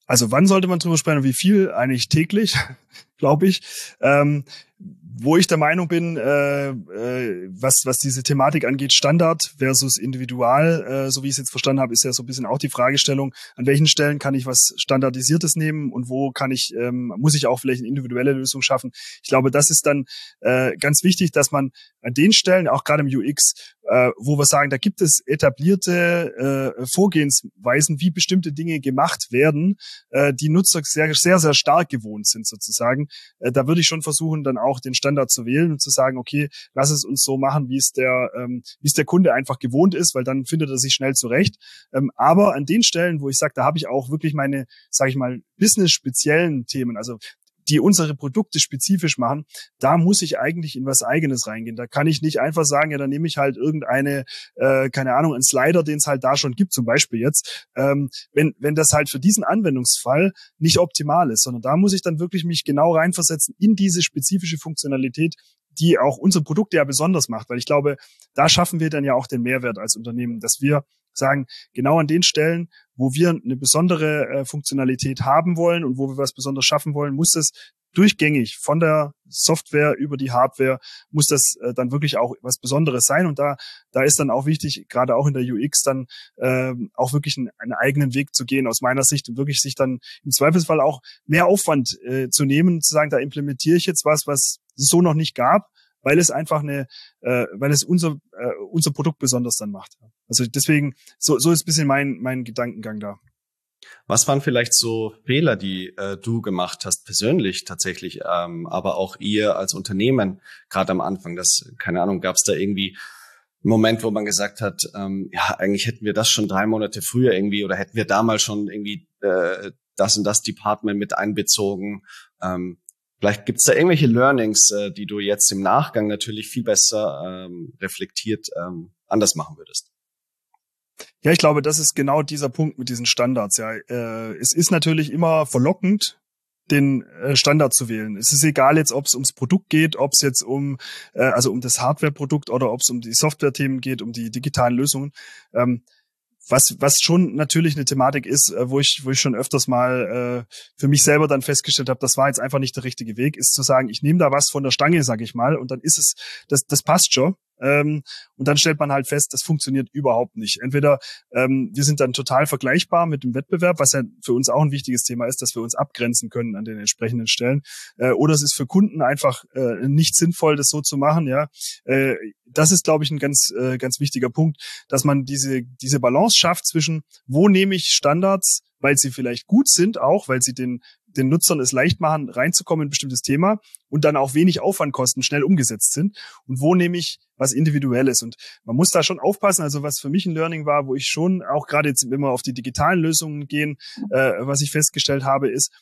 Also wann sollte man drüber sprechen und wie viel? Eigentlich täglich, glaube ich. Ähm, wo ich der Meinung bin, äh, äh, was was diese Thematik angeht, Standard versus Individual, äh, so wie ich es jetzt verstanden habe, ist ja so ein bisschen auch die Fragestellung, an welchen Stellen kann ich was Standardisiertes nehmen und wo kann ich, ähm, muss ich auch vielleicht eine individuelle Lösung schaffen. Ich glaube, das ist dann äh, ganz wichtig, dass man an den Stellen, auch gerade im U X, äh, wo wir sagen, da gibt es etablierte äh, Vorgehensweisen, wie bestimmte Dinge gemacht werden, äh, die Nutzer sehr, sehr, sehr stark gewohnt sind sozusagen. Äh, da würde ich schon versuchen, dann auch den Standard zu wählen und zu sagen, okay, lass es uns so machen, wie es der, ähm, wie es der Kunde einfach gewohnt ist, weil dann findet er sich schnell zurecht. Ähm, aber an den Stellen, wo ich sage, da habe ich auch wirklich meine, sage ich mal, business-speziellen Themen, also die unsere Produkte spezifisch machen, da muss ich eigentlich in was Eigenes reingehen. Da kann ich nicht einfach sagen, ja, dann nehme ich halt irgendeine, äh, keine Ahnung, einen Slider, den es halt da schon gibt, zum Beispiel jetzt. Ähm, wenn wenn das halt für diesen Anwendungsfall nicht optimal ist, sondern da muss ich dann wirklich mich genau reinversetzen in diese spezifische Funktionalität, die auch unsere Produkte ja besonders macht. Weil ich glaube, da schaffen wir dann ja auch den Mehrwert als Unternehmen, dass wir sagen, genau an den Stellen, wo wir eine besondere äh, Funktionalität haben wollen und wo wir was Besonderes schaffen wollen, muss das durchgängig von der Software über die Hardware, muss das äh, dann wirklich auch was Besonderes sein. Und da da ist dann auch wichtig, gerade auch in der U X, dann äh, auch wirklich einen, einen eigenen Weg zu gehen, aus meiner Sicht, und wirklich sich dann im Zweifelsfall auch mehr Aufwand äh, zu nehmen, zu sagen, da implementiere ich jetzt was, was es so noch nicht gab, weil es einfach eine, äh, weil es unser äh, unser Produkt besonders dann macht. Also deswegen, so so ist ein bisschen mein mein Gedankengang da. Was waren vielleicht so Fehler, die äh, du gemacht hast, persönlich tatsächlich, ähm, aber auch ihr als Unternehmen, gerade am Anfang? Das, keine Ahnung, gab es da irgendwie einen Moment, wo man gesagt hat, ähm, ja, eigentlich hätten wir das schon drei Monate früher irgendwie oder hätten wir damals schon irgendwie äh, das und das Department mit einbezogen? Ähm, Vielleicht gibt's da irgendwelche Learnings, äh, die du jetzt im Nachgang natürlich viel besser ähm, reflektiert ähm, anders machen würdest. Ja, ich glaube, das ist genau dieser Punkt mit diesen Standards. Ja, äh, es ist natürlich immer verlockend, den äh, Standard zu wählen. Es ist egal jetzt, ob es ums Produkt geht, ob es jetzt um äh, also um das Hardware-Produkt oder ob es um die Software-Themen geht, um die digitalen Lösungen. Ähm, Was, was schon natürlich eine Thematik ist, wo ich, wo ich schon öfters mal äh, für mich selber dann festgestellt habe, das war jetzt einfach nicht der richtige Weg, ist zu sagen, ich nehme da was von der Stange, sag ich mal, und dann ist es, das, das passt schon. Ähm, und dann stellt man halt fest, das funktioniert überhaupt nicht. Entweder ähm, wir sind dann total vergleichbar mit dem Wettbewerb, was ja für uns auch ein wichtiges Thema ist, dass wir uns abgrenzen können an den entsprechenden Stellen. Äh, oder es ist für Kunden einfach äh, nicht sinnvoll, das so zu machen. Ja, äh, das ist, glaube ich, ein ganz äh, ganz wichtiger Punkt, dass man diese diese Balance schafft zwischen, wo nehme ich Standards, weil sie vielleicht gut sind, auch weil sie den den Nutzern es leicht machen, reinzukommen in ein bestimmtes Thema und dann auch wenig Aufwand kosten, schnell umgesetzt sind. Und wo nehme ich was Individuelles? Und man muss da schon aufpassen. Also was für mich ein Learning war, wo ich schon auch gerade jetzt, wenn wir auf die digitalen Lösungen gehen, äh, was ich festgestellt habe, ist,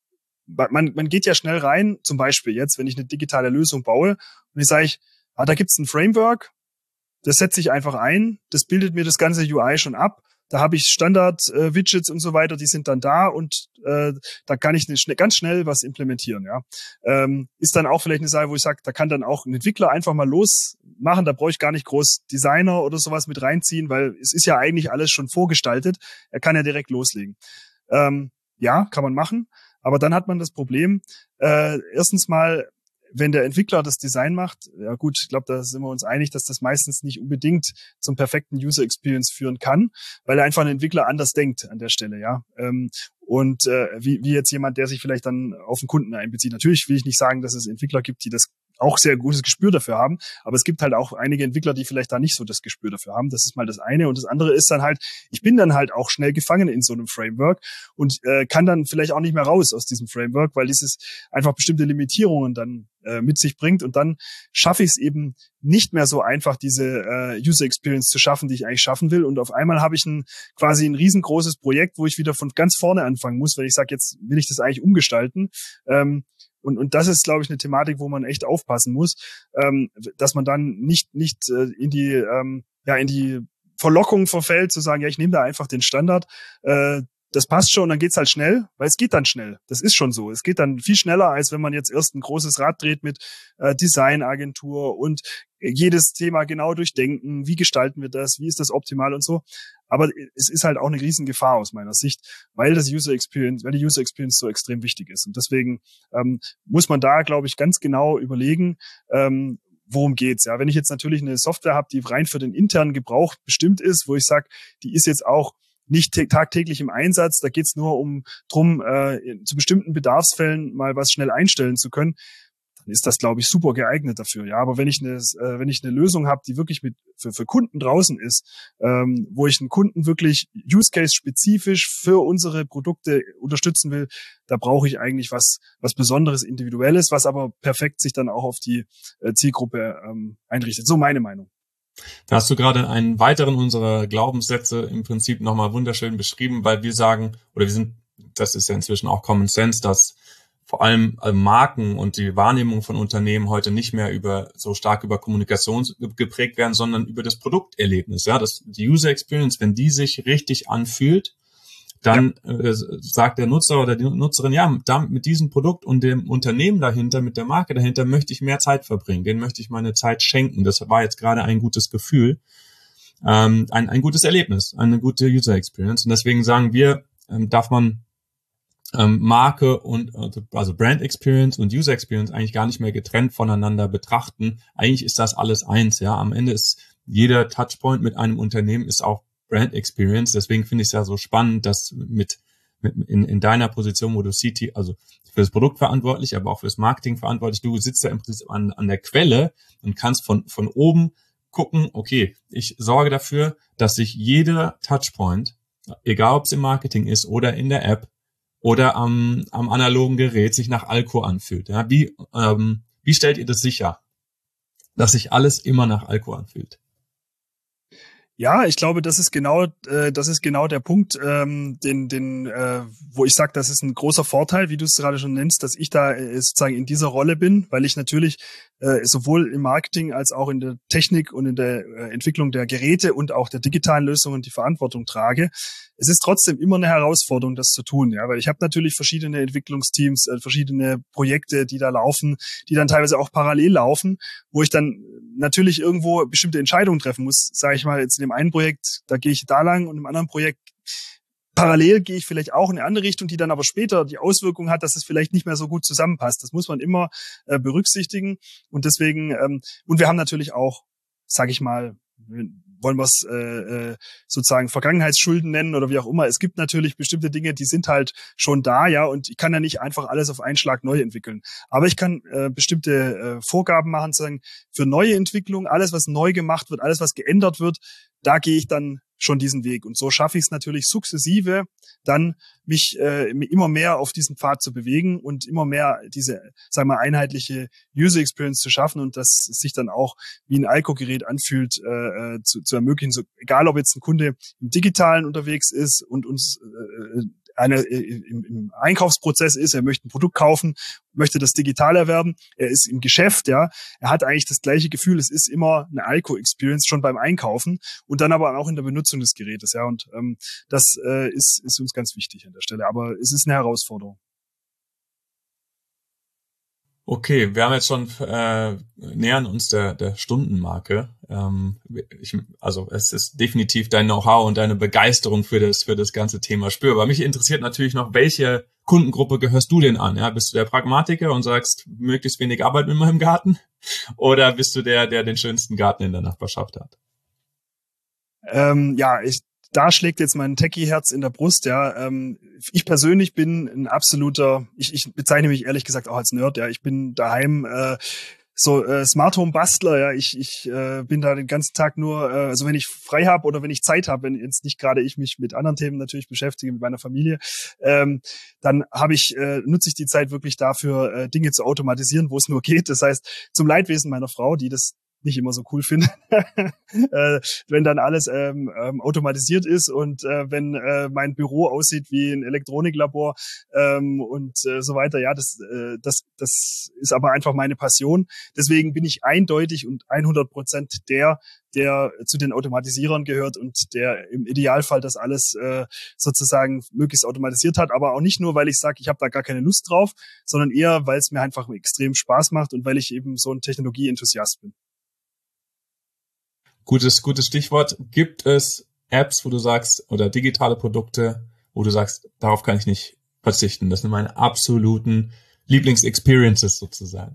man, man geht ja schnell rein, zum Beispiel jetzt, wenn ich eine digitale Lösung baue und ich sage, ah, da gibt's ein Framework, das setze ich einfach ein, das bildet mir das ganze U I schon ab. Da habe ich Standard-Widgets äh, und so weiter, die sind dann da und äh, da kann ich ne, ganz schnell was implementieren. Ja, ähm, ist dann auch vielleicht eine Sache, wo ich sage, da kann dann auch ein Entwickler einfach mal losmachen, da brauche ich gar nicht groß Designer oder sowas mit reinziehen, weil es ist ja eigentlich alles schon vorgestaltet. Er kann ja direkt loslegen. Ähm, ja, kann man machen, aber dann hat man das Problem, äh, erstens mal, wenn der Entwickler das Design macht, ja gut, ich glaube, da sind wir uns einig, dass das meistens nicht unbedingt zum perfekten User Experience führen kann, weil er einfach ein Entwickler anders denkt an der Stelle, ja. Ähm, und äh, wie, wie jetzt jemand, der sich vielleicht dann auf den Kunden einbezieht. Natürlich will ich nicht sagen, dass es Entwickler gibt, die das auch sehr gutes Gespür dafür haben, aber es gibt halt auch einige Entwickler, die vielleicht da nicht so das Gespür dafür haben. Das ist mal das eine. Und das andere ist dann halt, ich bin dann halt auch schnell gefangen in so einem Framework und äh, kann dann vielleicht auch nicht mehr raus aus diesem Framework, weil dieses einfach bestimmte Limitierungen dann äh, mit sich bringt. Und dann schaffe ich es eben nicht mehr so einfach, diese äh, User Experience zu schaffen, die ich eigentlich schaffen will. Und auf einmal habe ich ein quasi ein riesengroßes Projekt, wo ich wieder von ganz vorne anfangen muss, weil ich sage, jetzt will ich das eigentlich umgestalten. Ähm, Und, und das ist, glaube ich, eine Thematik, wo man echt aufpassen muss, ähm, dass man dann nicht nicht äh, in die ähm, ja in die Verlockung verfällt, zu sagen, ja, ich nehme da einfach den Standard. Äh, das passt schon, dann geht's halt schnell, weil es geht dann schnell. Das ist schon so. Es geht dann viel schneller, als wenn man jetzt erst ein großes Rad dreht mit äh, Designagentur und jedes Thema genau durchdenken. Wie gestalten wir das? Wie ist das optimal und so? Aber es ist halt auch eine Riesengefahr aus meiner Sicht, weil das User Experience, weil die User Experience so extrem wichtig ist. Und deswegen ähm, muss man da, glaube ich, ganz genau überlegen, ähm, worum geht's. Ja, wenn ich jetzt natürlich eine Software habe, die rein für den internen Gebrauch bestimmt ist, wo ich sage, die ist jetzt auch nicht tagtäglich im Einsatz, da geht's nur um drum, äh, zu bestimmten Bedarfsfällen mal was schnell einstellen zu können, dann ist das, glaube ich, super geeignet dafür. Ja, aber wenn ich eine, äh, wenn ich eine Lösung habe, die wirklich mit für, für Kunden draußen ist, ähm, wo ich einen Kunden wirklich Use Case spezifisch für unsere Produkte unterstützen will, da brauche ich eigentlich was was Besonderes, Individuelles, was aber perfekt sich dann auch auf die äh, Zielgruppe ähm, einrichtet. So meine Meinung. Da hast du gerade einen weiteren unserer Glaubenssätze im Prinzip nochmal wunderschön beschrieben, weil wir sagen, oder wir sind, das ist ja inzwischen auch Common Sense, dass vor allem Marken und die Wahrnehmung von Unternehmen heute nicht mehr über so stark über Kommunikation geprägt werden, sondern über das Produkterlebnis. Ja, das die User Experience, wenn die sich richtig anfühlt, dann ja. äh, sagt der Nutzer oder die Nutzerin, ja, damit, mit diesem Produkt und dem Unternehmen dahinter, mit der Marke dahinter möchte ich mehr Zeit verbringen, denen möchte ich meine Zeit schenken. Das war jetzt gerade ein gutes Gefühl, ähm, ein, ein gutes Erlebnis, eine gute User Experience. Und deswegen sagen wir, ähm, darf man ähm, Marke und also Brand Experience und User Experience eigentlich gar nicht mehr getrennt voneinander betrachten. Eigentlich ist das alles eins. Ja, am Ende ist jeder Touchpoint mit einem Unternehmen ist auch Brand Experience. Deswegen finde ich es ja so spannend, dass mit, mit in, in deiner Position, wo du C T, also für das Produkt verantwortlich, aber auch für das Marketing verantwortlich, du sitzt ja im Prinzip an, an der Quelle und kannst von, von oben gucken, okay, ich sorge dafür, dass sich jeder Touchpoint, egal ob es im Marketing ist oder in der App oder am, am analogen Gerät, sich nach Alco anfühlt. Ja, wie, ähm, wie stellt ihr das sicher, dass sich alles immer nach Alco anfühlt? Ja, ich glaube, das ist genau, äh, das ist genau der Punkt, ähm, den, den, äh, wo ich sage, das ist ein großer Vorteil, wie du es gerade schon nennst, dass ich da äh, sozusagen in dieser Rolle bin, weil ich natürlich äh, sowohl im Marketing als auch in der Technik und in der äh, Entwicklung der Geräte und auch der digitalen Lösungen die Verantwortung trage. Es ist trotzdem immer eine Herausforderung, das zu tun, ja, weil ich habe natürlich verschiedene Entwicklungsteams, äh, verschiedene Projekte, die da laufen, die dann teilweise auch parallel laufen, wo ich dann natürlich irgendwo bestimmte Entscheidungen treffen muss, sage ich mal, jetzt in dem einen Projekt, da gehe ich da lang und im anderen Projekt parallel gehe ich vielleicht auch in eine andere Richtung, die dann aber später die Auswirkung hat, dass es vielleicht nicht mehr so gut zusammenpasst. Das muss man immer äh, berücksichtigen und deswegen, ähm, und wir haben natürlich auch, sage ich mal, wollen wir es äh, sozusagen Vergangenheitsschulden nennen oder wie auch immer. Es gibt natürlich bestimmte Dinge, die sind halt schon da, ja, und ich kann ja nicht einfach alles auf einen Schlag neu entwickeln. Aber ich kann äh, bestimmte äh, Vorgaben machen, sagen, für neue Entwicklung, alles, was neu gemacht wird, alles, was geändert wird, da gehe ich dann schon diesen Weg. Und so schaffe ich es natürlich sukzessive, dann mich äh, immer mehr auf diesen Pfad zu bewegen und immer mehr diese, sagen wir mal, einheitliche User Experience zu schaffen und dass es sich dann auch wie ein Alco-Gerät anfühlt, äh, zu, zu ermöglichen. So, egal, ob jetzt ein Kunde im Digitalen unterwegs ist und uns äh, eine, im, im Einkaufsprozess ist, er möchte ein Produkt kaufen, möchte das digital erwerben, er ist im Geschäft, ja, er hat eigentlich das gleiche Gefühl, es ist immer eine Alco-Experience schon beim Einkaufen und dann aber auch in der Benutzung des Gerätes, ja, und ähm, das äh, ist, ist uns ganz wichtig an der Stelle, aber es ist eine Herausforderung. Okay, wir haben jetzt schon äh, nähern uns der der Stundenmarke. Ähm, ich, also es ist definitiv dein Know-how und deine Begeisterung für das für das ganze Thema spürbar. Mich interessiert natürlich noch, welche Kundengruppe gehörst du denn an? Ja, bist du der Pragmatiker und sagst möglichst wenig Arbeit mit meinem Garten, oder bist du der der den schönsten Garten in der Nachbarschaft hat? Ähm, ja, ich Da schlägt jetzt mein Techie-Herz in der Brust, ja. Ähm, ich persönlich bin ein absoluter, ich, ich bezeichne mich ehrlich gesagt auch als Nerd, ja. Ich bin daheim äh, so äh, Smart Home Bastler, ja. Ich, ich äh, bin da den ganzen Tag nur, äh, also wenn ich frei habe oder wenn ich Zeit habe, wenn jetzt nicht gerade ich mich mit anderen Themen natürlich beschäftige, mit meiner Familie, ähm, dann habe ich, äh, nutze ich die Zeit wirklich dafür, äh, Dinge zu automatisieren, wo es nur geht. Das heißt, zum Leidwesen meiner Frau, die das nicht immer so cool finde, äh, wenn dann alles ähm, ähm, automatisiert ist und äh, wenn äh, mein Büro aussieht wie ein Elektroniklabor ähm, und äh, so weiter. Ja, das, äh, das, das ist aber einfach meine Passion. Deswegen bin ich eindeutig und hundert Prozent der, der zu den Automatisierern gehört und der im Idealfall das alles äh, sozusagen möglichst automatisiert hat. Aber auch nicht nur, weil ich sage, ich habe da gar keine Lust drauf, sondern eher, weil es mir einfach extrem Spaß macht und weil ich eben so ein Technologie-Enthusiast bin. Gutes, gutes Stichwort. Gibt es Apps, wo du sagst, oder digitale Produkte, wo du sagst, darauf kann ich nicht verzichten? Das sind meine absoluten Lieblingsexperiences sozusagen.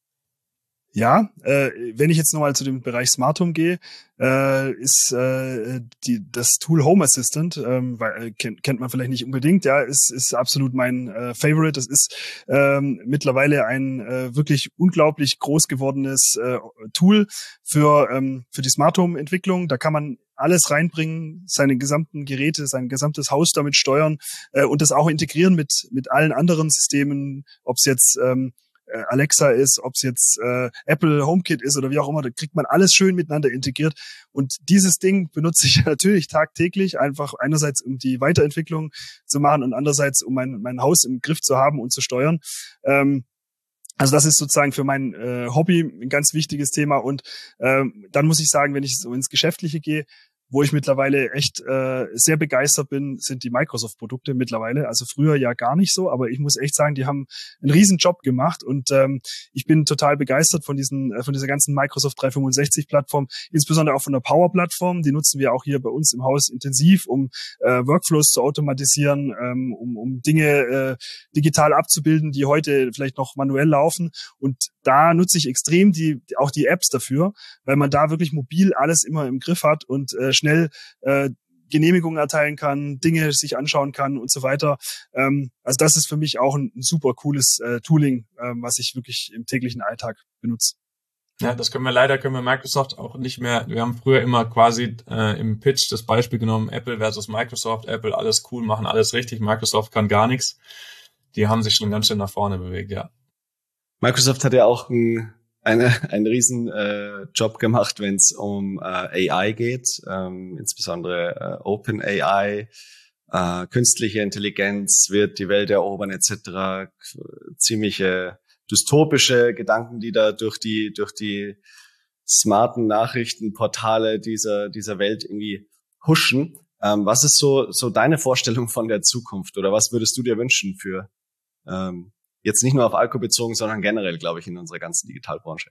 Ja, äh, wenn ich jetzt nochmal zu dem Bereich Smart Home gehe, äh, ist äh, die, das Tool Home Assistant, ähm, weil, äh, kennt, kennt man vielleicht nicht unbedingt, ja, ist, ist absolut mein äh, Favorite. Das ist ähm, mittlerweile ein äh, wirklich unglaublich groß gewordenes äh, Tool für, ähm, für die Smart Home Entwicklung. Da kann man alles reinbringen, seine gesamten Geräte, sein gesamtes Haus damit steuern äh, und das auch integrieren mit, mit allen anderen Systemen, ob es jetzt ähm, Alexa ist, ob es jetzt äh, Apple HomeKit ist oder wie auch immer, da kriegt man alles schön miteinander integriert. Und dieses Ding benutze ich natürlich tagtäglich, einfach einerseits um die Weiterentwicklung zu machen und andererseits um mein, mein Haus im Griff zu haben und zu steuern. Ähm, Also das ist sozusagen für mein äh, Hobby ein ganz wichtiges Thema. Und ähm, dann muss ich sagen, wenn ich so ins Geschäftliche gehe, wo ich mittlerweile echt äh, sehr begeistert bin, sind die Microsoft-Produkte mittlerweile. Also früher ja gar nicht so, aber ich muss echt sagen, die haben einen riesen Job gemacht und ähm, ich bin total begeistert von diesen äh, von dieser ganzen Microsoft dreihundertfünfundsechzig-Plattform, insbesondere auch von der Power-Plattform. Die nutzen wir auch hier bei uns im Haus intensiv, um äh, Workflows zu automatisieren, ähm, um, um Dinge äh, digital abzubilden, die heute vielleicht noch manuell laufen. Und da nutze ich extrem die auch die Apps dafür, weil man da wirklich mobil alles immer im Griff hat und äh, schnell äh, Genehmigungen erteilen kann, Dinge sich anschauen kann und so weiter. Ähm, also das ist für mich auch ein, ein super cooles äh, Tooling, ähm, was ich wirklich im täglichen Alltag benutze. Ja, das können wir leider, können wir Microsoft auch nicht mehr, wir haben früher immer quasi äh, im Pitch das Beispiel genommen, Apple versus Microsoft, Apple alles cool, machen alles richtig, Microsoft kann gar nichts. Die haben sich schon ganz schön nach vorne bewegt, ja. Microsoft hat ja auch ein, eine, einen riesen äh, Job gemacht, wenn es um äh, A I geht, ähm, insbesondere äh, Open A I, äh, künstliche Intelligenz wird die Welt erobern et cetera. Ziemliche dystopische Gedanken, die da durch die durch die smarten Nachrichtenportale dieser dieser Welt irgendwie huschen. Ähm, was ist so so deine Vorstellung von der Zukunft oder was würdest du dir wünschen für ähm, jetzt nicht nur auf Alco bezogen, sondern generell, glaube ich, in unserer ganzen Digitalbranche?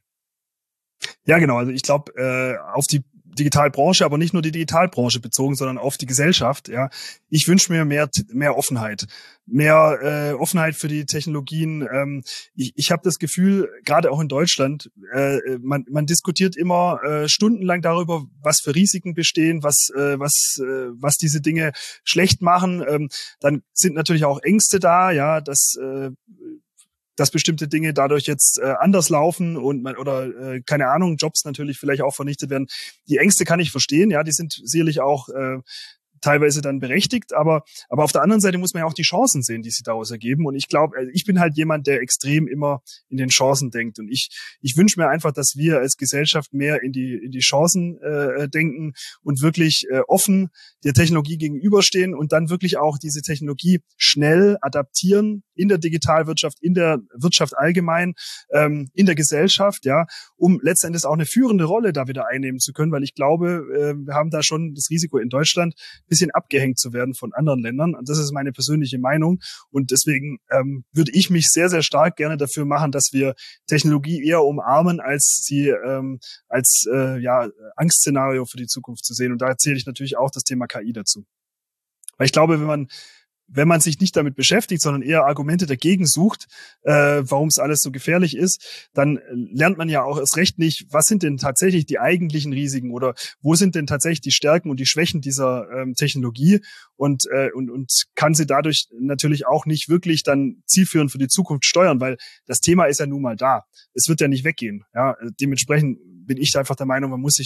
Ja, genau. Also ich glaube, äh, auf die Digitalbranche, aber nicht nur die Digitalbranche bezogen, sondern auf die Gesellschaft. Ja, ich wünsche mir mehr mehr Offenheit, mehr äh, Offenheit für die Technologien. Ähm, ich ich habe das Gefühl, gerade auch in Deutschland, äh, man man diskutiert immer äh, stundenlang darüber, was für Risiken bestehen, was äh, was äh, was diese Dinge schlecht machen. Ähm, dann sind natürlich auch Ängste da, ja, dass äh, dass bestimmte Dinge dadurch jetzt äh, anders laufen und man, oder äh, keine Ahnung, Jobs natürlich vielleicht auch vernichtet werden. Die Ängste kann ich verstehen, ja, die sind sicherlich auch äh, teilweise dann berechtigt, aber aber auf der anderen Seite muss man ja auch die Chancen sehen, die sich daraus ergeben. Und ich glaube, ich bin halt jemand, der extrem immer in den Chancen denkt. Und ich ich wünsche mir einfach, dass wir als Gesellschaft mehr in die in die Chancen äh, denken und wirklich äh, offen der Technologie gegenüberstehen und dann wirklich auch diese Technologie schnell adaptieren in der Digitalwirtschaft, in der Wirtschaft allgemein, ähm, in der Gesellschaft, ja, um letztendlich auch eine führende Rolle da wieder einnehmen zu können, weil ich glaube, äh, wir haben da schon das Risiko in Deutschland, bisschen abgehängt zu werden von anderen Ländern. Und das ist meine persönliche Meinung. Und deswegen ähm, würde ich mich sehr, sehr stark gerne dafür machen, dass wir Technologie eher umarmen, als sie ähm, als äh, ja Angstszenario für die Zukunft zu sehen. Und da zähle ich natürlich auch das Thema K I dazu. Weil ich glaube, wenn man wenn man sich nicht damit beschäftigt, sondern eher Argumente dagegen sucht, äh, warum es alles so gefährlich ist, dann lernt man ja auch erst recht nicht, was sind denn tatsächlich die eigentlichen Risiken oder wo sind denn tatsächlich die Stärken und die Schwächen dieser ähm, Technologie und, äh, und, und kann sie dadurch natürlich auch nicht wirklich dann zielführend für die Zukunft steuern, weil das Thema ist ja nun mal da. Es wird ja nicht weggehen. Ja, dementsprechend bin ich einfach der Meinung, man muss sich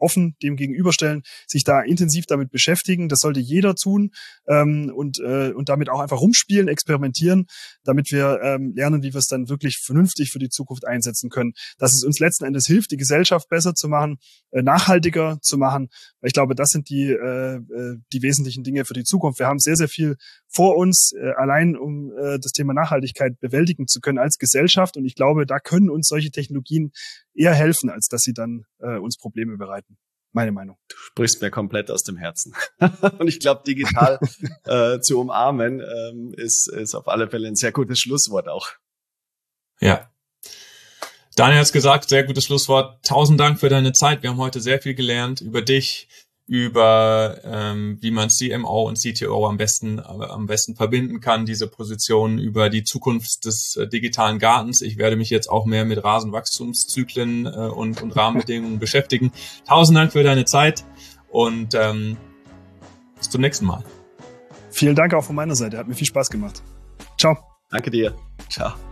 offen dem gegenüberstellen, sich da intensiv damit beschäftigen. Das sollte jeder tun ähm, und, äh, und damit auch einfach rumspielen, experimentieren, damit wir ähm, lernen, wie wir es dann wirklich vernünftig für die Zukunft einsetzen können. Dass es uns letzten Endes hilft, die Gesellschaft besser zu machen, äh, nachhaltiger zu machen. Ich glaube, das sind die, äh, die wesentlichen Dinge für die Zukunft. Wir haben sehr, sehr viel vor uns, äh, allein um äh, das Thema Nachhaltigkeit bewältigen zu können als Gesellschaft. Und ich glaube, da können uns solche Technologien eher helfen, als dass sie dann äh, uns Probleme bereiten. Meine Meinung. Du sprichst mir komplett aus dem Herzen. Und ich glaube, digital äh, zu umarmen ähm, ist, ist auf alle Fälle ein sehr gutes Schlusswort auch. Ja. Daniel hat es gesagt, sehr gutes Schlusswort. Tausend Dank für deine Zeit. Wir haben heute sehr viel gelernt über dich, über ähm, wie man C M O und C T O am besten äh, am besten verbinden kann, diese Position, über die Zukunft des äh, digitalen Gartens. Ich werde mich jetzt auch mehr mit Rasenwachstumszyklen äh, und, und Rahmenbedingungen beschäftigen. Tausend Dank für deine Zeit und ähm, bis zum nächsten Mal. Vielen Dank auch von meiner Seite. Hat mir viel Spaß gemacht. Ciao. Danke dir. Ciao.